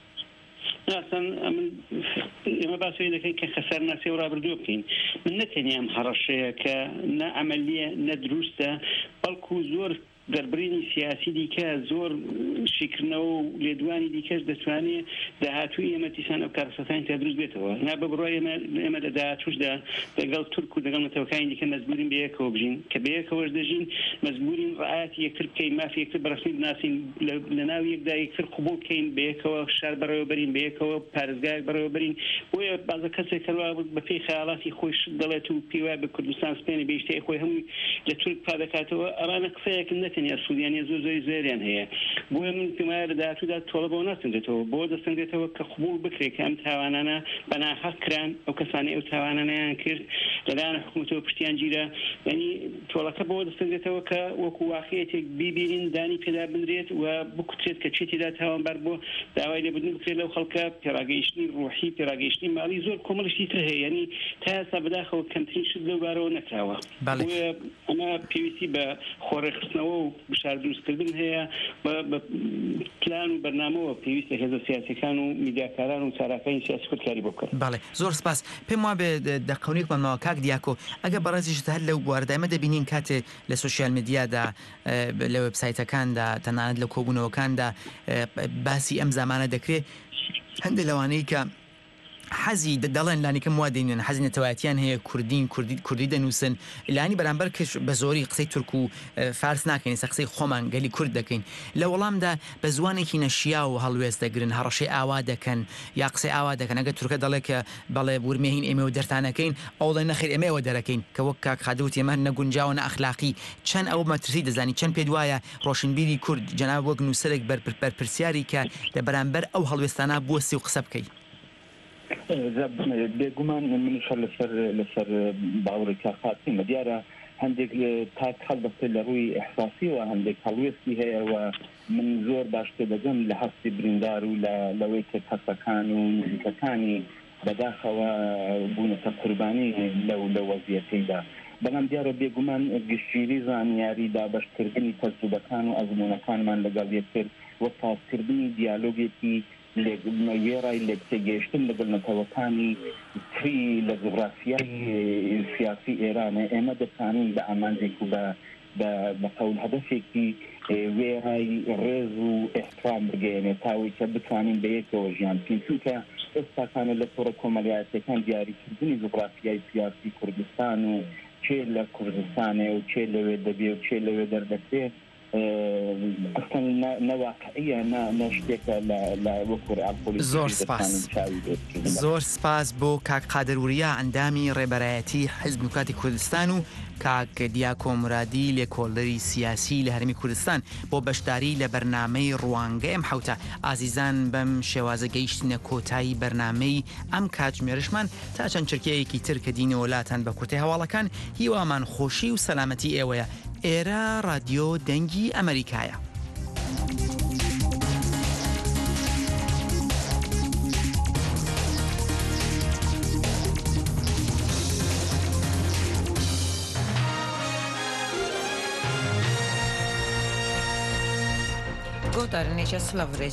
ئێمە باسی دەکەین کە خەسەر ناسی و ڕابردووە بکەین من نەتەنیام هەڕەشەیە کە نە ئەمەلیە نە دروستە بەڵکو زۆر دەربڕینی سیاسی دیکە زۆر شیکردنەوە و لێدوانی دیکەش دەتوانێت داهاتووی ئێمە تیسان ئەو کارەسەتانی تا دروست بێتەوە نا بە بڕای ئێمە لە داهاتووشدا لەگەڵ تورک و لەگەڵ نەتەوەکانی دیکە مەجبورین بەیەکەوە بژین کە بەیەکەوەش دەژین مەجبورین ڕعایەتی یەکتر بکەین مافی یەکتر بەڕسمی بناسین لە ناو یەکدا یەکتر قبوڵ بکەین بەیەکەوە شار بەڕێوە بەرین بەیەکەوە پارێزگایەک بەڕێوە بەرین بۆیە بازە کەسێک کەوا بە پێی خەیاڵاتی خۆی شت دەڵێت و پێی وایە بە کوردستان سپێنی بێشتەی خۆی هەمووی لە تورک پادەکاتەوە ئەمانە قسەیەکن نەتەنیا سوودیانە زۆر زۆری زێریان هەیە بۆیە من پێم وایە لە داهاتوودا تۆڵە بۆ ناسنجێتەوە بۆ دەستنجێتەوە کە قبوڵ بکرێت کە ئەم تاوانانە بەناحەق کران ئەو کەسانی ئەو تاوانانەیان کرد لەلایەن حکوومەتەوە پشتیان گیرە یعنی تۆڵەکە بۆ دەستنجێتەوە کە وەکو واقعیەتێک بیبینین دانی پێدا بنرێت و بکوترێت کە چێتیدا تاوانبار بۆ داوای لێبوردن بکرێت لەو خەڵکە پێڕاگەیشتنی ڕوحی پێڕاگەیشتنی ماڵی زۆر کۆمەڵشتی تر هەیە یعنی تا ئێستا بەداخەوە کەمترین شت لەو بارەوە نەکراوە ئەمە پێویستی بە خۆڕێخستنەوە و و بشار دروستکردن هەیە بە پلان و بەرنامەوە پێویستە هێزە سیاسیەکان و میدیاکاران و چارەکانی سیاسی خودکاری بۆ بکەن. بەڵێ زۆر سپاس پێم وا بێ دەقەونێک بەمەوە کاک دیاکۆ ئەگە بەڕێزیشت هەر لەو بواردە ئێمە دەبینین کاتێ لە سوسیال میدیادا لە وێبسایتەکاندا تەنانەت لە کۆبوونەوەکاندا باسی ئەم زمانە دەکرێت هەندێک لەوانەیە کە حەزی دەڵێن لانیکەم وا دەینێن حەزی نەتەوایەتیان هەیە کوردی دەنووسن لانی بەرامبەر کەش بە زۆری قسەی تورک و فارس ناکەین سە قسەی خۆمان گەلی کورد دەکەین لە وەڵامدا بە زوانێکی نەشیا و هەڵوێز دەگرن هەڕەشەی ئاوا دەکەن یا قسەی ئاوا دەکەن ئەگە تورکە دەڵێ کە بەڵێ ورمێهین ئێمە و دەرتانەکەین ئەوڵێ نەخیر ئێمەوە دەرەکەین کە وەک کاک خادوت ئێمە نەگونجاوە نەئەخلاقی چەند ئەو مەترسی دەزانی چەند پێ وایە ڕۆشنبیری کورد جەناب وەک نووسەرێک بەرپرسیاری کە لە بەرامبەر ئەو هەڵوێستانە بوەسی و قسە بکەی بێگومان منیش لەسەر باوەڕی کارخاتیمە دیارە هەندێک تاک هەڵدەستێت لە ڕووی ئەحساسیەوە هەندێک هەڵوێستی هەیە و من زۆر باش پێ دەگەم لە هەستی بریندار و لەوەی کە کەسەکان و نزیکەکانی بەداخەوە بوونەتە قوربانی لە وەزیەتەیدا بەڵام دیارە بێگومان گشتگیری زانیاری دابەشکردنی تەجروبەکان و ئەزمونەکانمان لەگەڵ یەکتر وە تازکردنی دیالۆگێکی وێڕای لە تێگەیشتن لەگەڵ نەتەوەکانی تری لە جوغرافیای سیاسی ئێرانە ئێمە دەتوانین بە ئامانجێک و بە قەول هەدەفێکی وێڕای ڕێز و ئێحترام بگەێنێ تاوەی کە بتوانین بە یەکەوە ژیان بکەین چونکە ئێستاکانە لە تۆڕە کۆمەڵایەتەکان دیاریکردنی جوغرافیای سیاسی کوردستان و چێ لە کوردستانێ و چێ لەوێ دەبێ و چێ لەوێ دەردەچێت زۆر سپاس بۆ کاک قادروریا ئەندامی ڕێبەرایەتی حیزب دموکراتی کوردستان و کاک دیاکۆ مرادی لێکۆڵەری سیاسی لە هەرمی کوردستان بۆ بەشداری لە بەرنامەی ڕوانگە ئەم حوتە ئازیزان بەم شێوازە گەیشتنە کۆتایی بەرنامەی ئەم کاتژمێرشمان تا چەند چرکەیەکی تر کە دینە وڵاتان بە کورتەی هەواڵەکان هیوامان خۆشی و سەلامەتی ئێوەیە ئێرە رادیۆ دەنگی ئەمریکایە. Godarnice Slavre